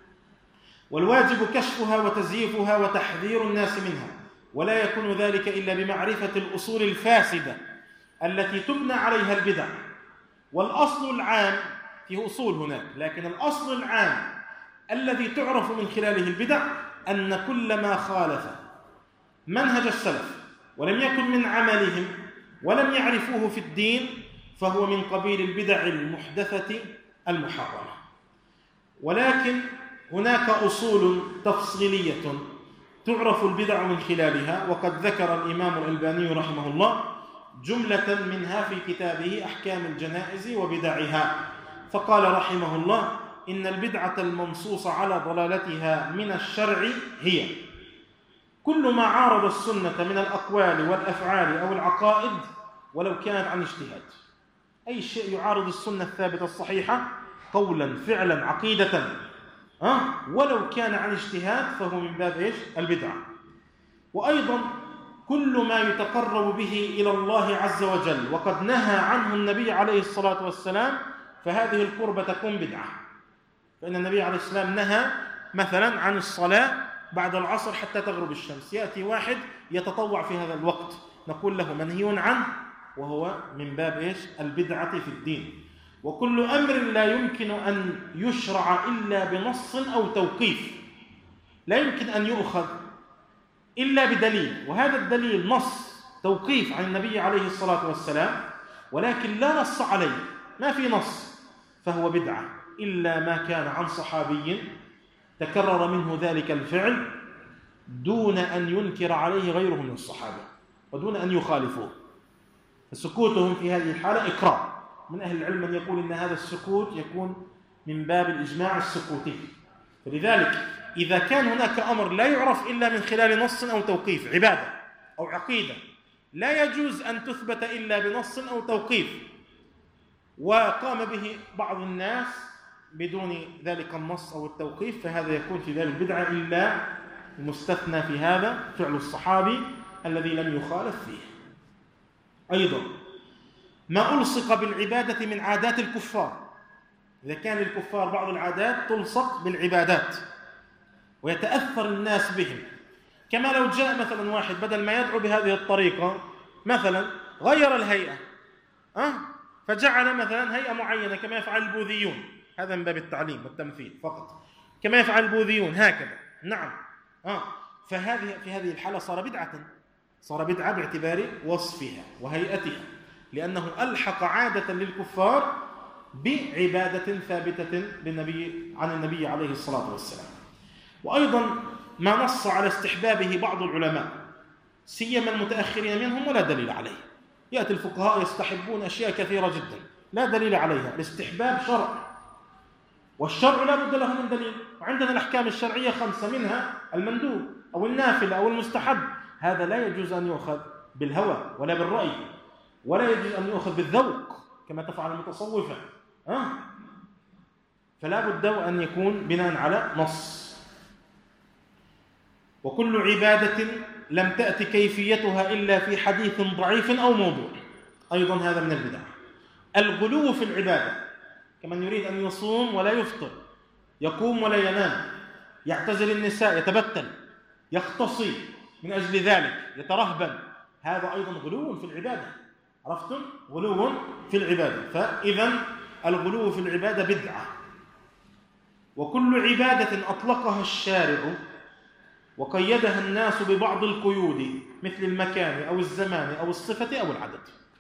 والواجب كشفها وتزييفها وتحذير الناس منها، ولا يكون ذلك إلا بمعرفة الأصول الفاسدة التي تبنى عليها البدع. والأصل العام، فيه أصول هناك، لكن الأصل العام الذي تعرف من خلاله البدع أن كل ما خالف منهج السلف ولم يكن من عملهم ولم يعرفوه في الدين فهو من قبيل البدع المحدثة المحرمة. ولكن هناك أصول تفصيلية تعرف البدع من خلالها، وقد ذكر الإمام الألباني رحمه الله جملة منها في كتابه أحكام الجنائز وبدعها، فقال رحمه الله: إن البدعة المنصوص على ضلالتها من الشرع هي كل ما عارض السنة من الأقوال والأفعال أو العقائد ولو كانت عن اجتهاد. أي شيء يعارض السنة الثابتة الصحيحة قولا فعلا عقيدة أه؟ ولو كان عن اجتهاد فهو من باب إيش؟ البدعة. وأيضا كل ما يتقرب به إلى الله عز وجل وقد نهى عنه النبي عليه الصلاة والسلام فهذه القربة تكون بدعة. فإن النبي عليه السلام نهى مثلا عن الصلاة بعد العصر حتى تغرب الشمس، يأتي واحد يتطوع في هذا الوقت نقول له منهي عنه، وهو من باب إيش؟ البدعة في الدين. وكل أمر لا يمكن أن يشرع إلا بنص أو توقيف، لا يمكن أن يؤخذ إلا بدليل، وهذا الدليل نص توقيف عن النبي عليه الصلاة والسلام، ولكن لا نص عليه، ما في نص، فهو بدعة إلا ما كان عن صحابي تكرر منه ذلك الفعل دون أن ينكر عليه غيره من الصحابة ودون أن يخالفوه. فسكوتهم في هذه الحالة إقرار. من أهل العلم من يقول إن هذا السكوت يكون من باب الإجماع السكوتي. فلذلك إذا كان هناك أمر لا يعرف إلا من خلال نص أو توقيف، عبادة أو عقيدة، لا يجوز أن تثبت إلا بنص أو توقيف، وقام به بعض الناس بدون ذلك النص أو التوقيف، فهذا يكون في ذلك بدعة، إلا المستثنى في هذا فعل الصحابي الذي لم يخالف فيه. أيضا ما ألصق بالعبادة من عادات الكفار، إذا كان للكفار بعض العادات تلصق بالعبادات ويتأثر الناس بهم، كما لو جاء مثلا واحد بدل ما يدعو بهذه الطريقة مثلا غير الهيئة أه؟ فجعل مثلا هيئة معينة كما يفعل البوذيون، هذا من باب التعليم والتمثيل فقط، كما يفعل البوذيون هكذا، نعم أه؟ فهذه في هذه الحالة صار بدعة، صار بدعة باعتبار وصفها وهيئتها، لأنه ألحق عادة للكفار بعبادة ثابتة للنبي عن النبي عليه الصلاة والسلام. وأيضا ما نص على استحبابه بعض العلماء سيما المتأخرين منهم ولا دليل عليه. يأتي الفقهاء يستحبون أشياء كثيرة جدا لا دليل عليها، الاستحباب شرع، والشرع لا بد له من دليل، وعندنا الأحكام الشرعية خمسة، منها المندوب أو النافلة أو المستحب، هذا لا يجوز أن يؤخذ بالهوى ولا بالرأي، ولا يجوز أن يؤخذ بالذوق كما تفعل المتصوفة أه؟ فلا بد أن يكون بناء على نص. وكل عبادة لم تأتي كيفيتها إلا في حديث ضعيف أو موضوع، أيضا هذا من البدع. الغلو في العبادة، كمن يريد أن يصوم ولا يفطر، يقوم ولا ينام، يعتزل النساء، يتبتل، يختصي من أجل ذلك، يترهبن، هذا أيضا غلو في العبادة. عرفتم؟ غلو في العبادة. فإذا الغلو في العبادة بدعة. وكل عبادة أطلقها الشارع وقيدها الناس ببعض القيود مثل المكان أو الزمان أو الصفة أو العدد،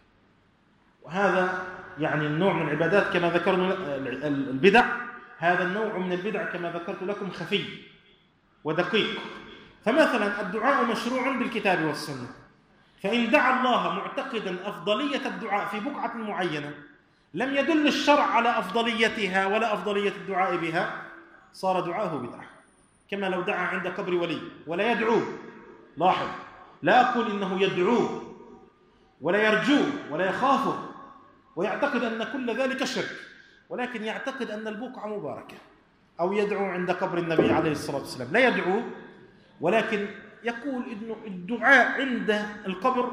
وهذا يعني النوع من العبادات كما ذكرنا البدع، هذا النوع من البدع كما ذكرت لكم خفي ودقيق. فمثلا الدعاء مشروع بالكتاب والسنة، فإن دعا الله معتقدا أفضلية الدعاء في بقعة معينة لم يدل الشرع على أفضليتها ولا أفضلية الدعاء بها، صار دعاءه بدعة. كما لو دعا عند قبر ولي ولا يدعوه، لاحظ، لا أقول إنه يدعوه ولا يرجوه ولا يخافه ويعتقد أن كل ذلك شرك، ولكن يعتقد أن البقعة مباركة، أو يدعو عند قبر النبي عليه الصلاة والسلام، لا يدعوه ولكن يقول إنه الدعاء عند القبر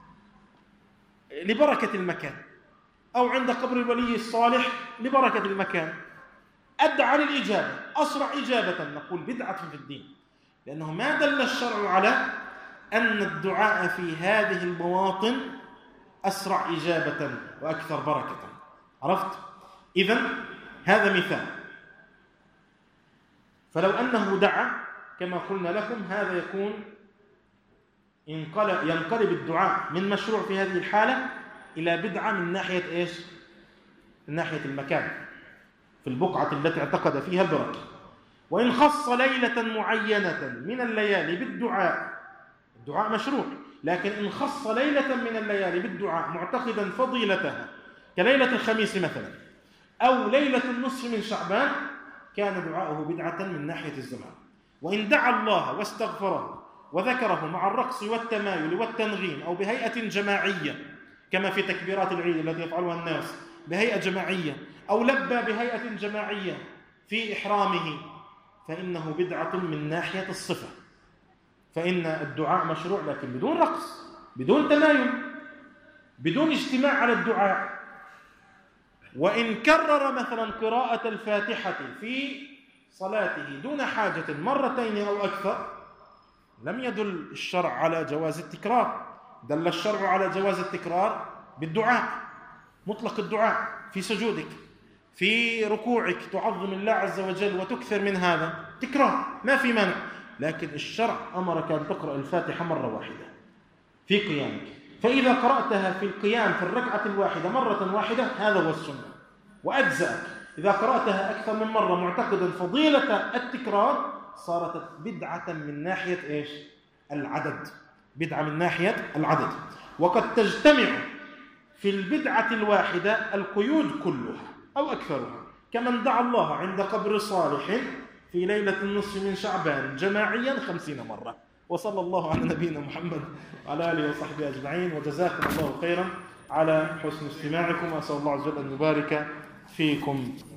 لبركة المكان، أو عند قبر الولي الصالح لبركة المكان، أدعى للإجابة، أسرع إجابة، نقول بدعة في الدين، لأنه ما دل الشرع على أن الدعاء في هذه المواطن أسرع إجابة وأكثر بركة. عرفت؟ إذن هذا مثال. فلو أنه دعا كما قلنا لكم هذا يكون ينقلب الدعاء من مشروع في هذه الحالة إلى بدعة من ناحية إيش؟ من ناحية المكان في البقعة التي اعتقد فيها البركة. وإن خص ليلة معينة من الليالي بالدعاء، الدعاء مشروع، لكن إن خص ليلة من الليالي بالدعاء معتقدا فضيلتها كليلة الخميس مثلا أو ليلة النصف من شعبان كان دعاؤه بدعة من ناحية الزمان. وإن دعا الله واستغفره وذكره مع الرقص والتمايل والتنغيم أو بهيئة جماعية كما في تكبيرات العيد التي يفعلها الناس بهيئة جماعية، أو لبى بهيئة جماعية في إحرامه، فإنه بدعة من ناحية الصفة. فإن الدعاء مشروع لكن بدون رقص، بدون تمايل، بدون اجتماع على الدعاء. وإن كرر مثلا قراءة الفاتحة في صلاته دون حاجة مرتين أو أكثر لم يدل الشرع على جواز التكرار، دل الشرع على جواز التكرار بالدعاء، مطلق الدعاء في سجودك، في ركوعك تعظم الله عز وجل وتكثر من هذا تكرار، ما في مانع. لكن الشرع أمرك أن تقرأ الفاتحة مرة واحدة في قيامك، فإذا قرأتها في القيام في الركعة الواحدة مرة واحدة هذا هو السنة وأجزأك. إذا قرأتها أكثر من مرة معتقدا فضيلة التكرار صارت بدعة من ناحية إيش؟ العدد، بدعة من ناحية العدد. وقد تجتمع في البدعة الواحدة القيود كلها أو أكثرها، كمن دعا الله عند قبر صالح في ليلة النصف من شعبان جماعيا خمسين مرة. وصلى الله على نبينا محمد وعلى آله وصحبه أجمعين، وجزاكم الله خيرا على حسن استماعكم، وأسأل الله عز وجل أن يبارك فيكم.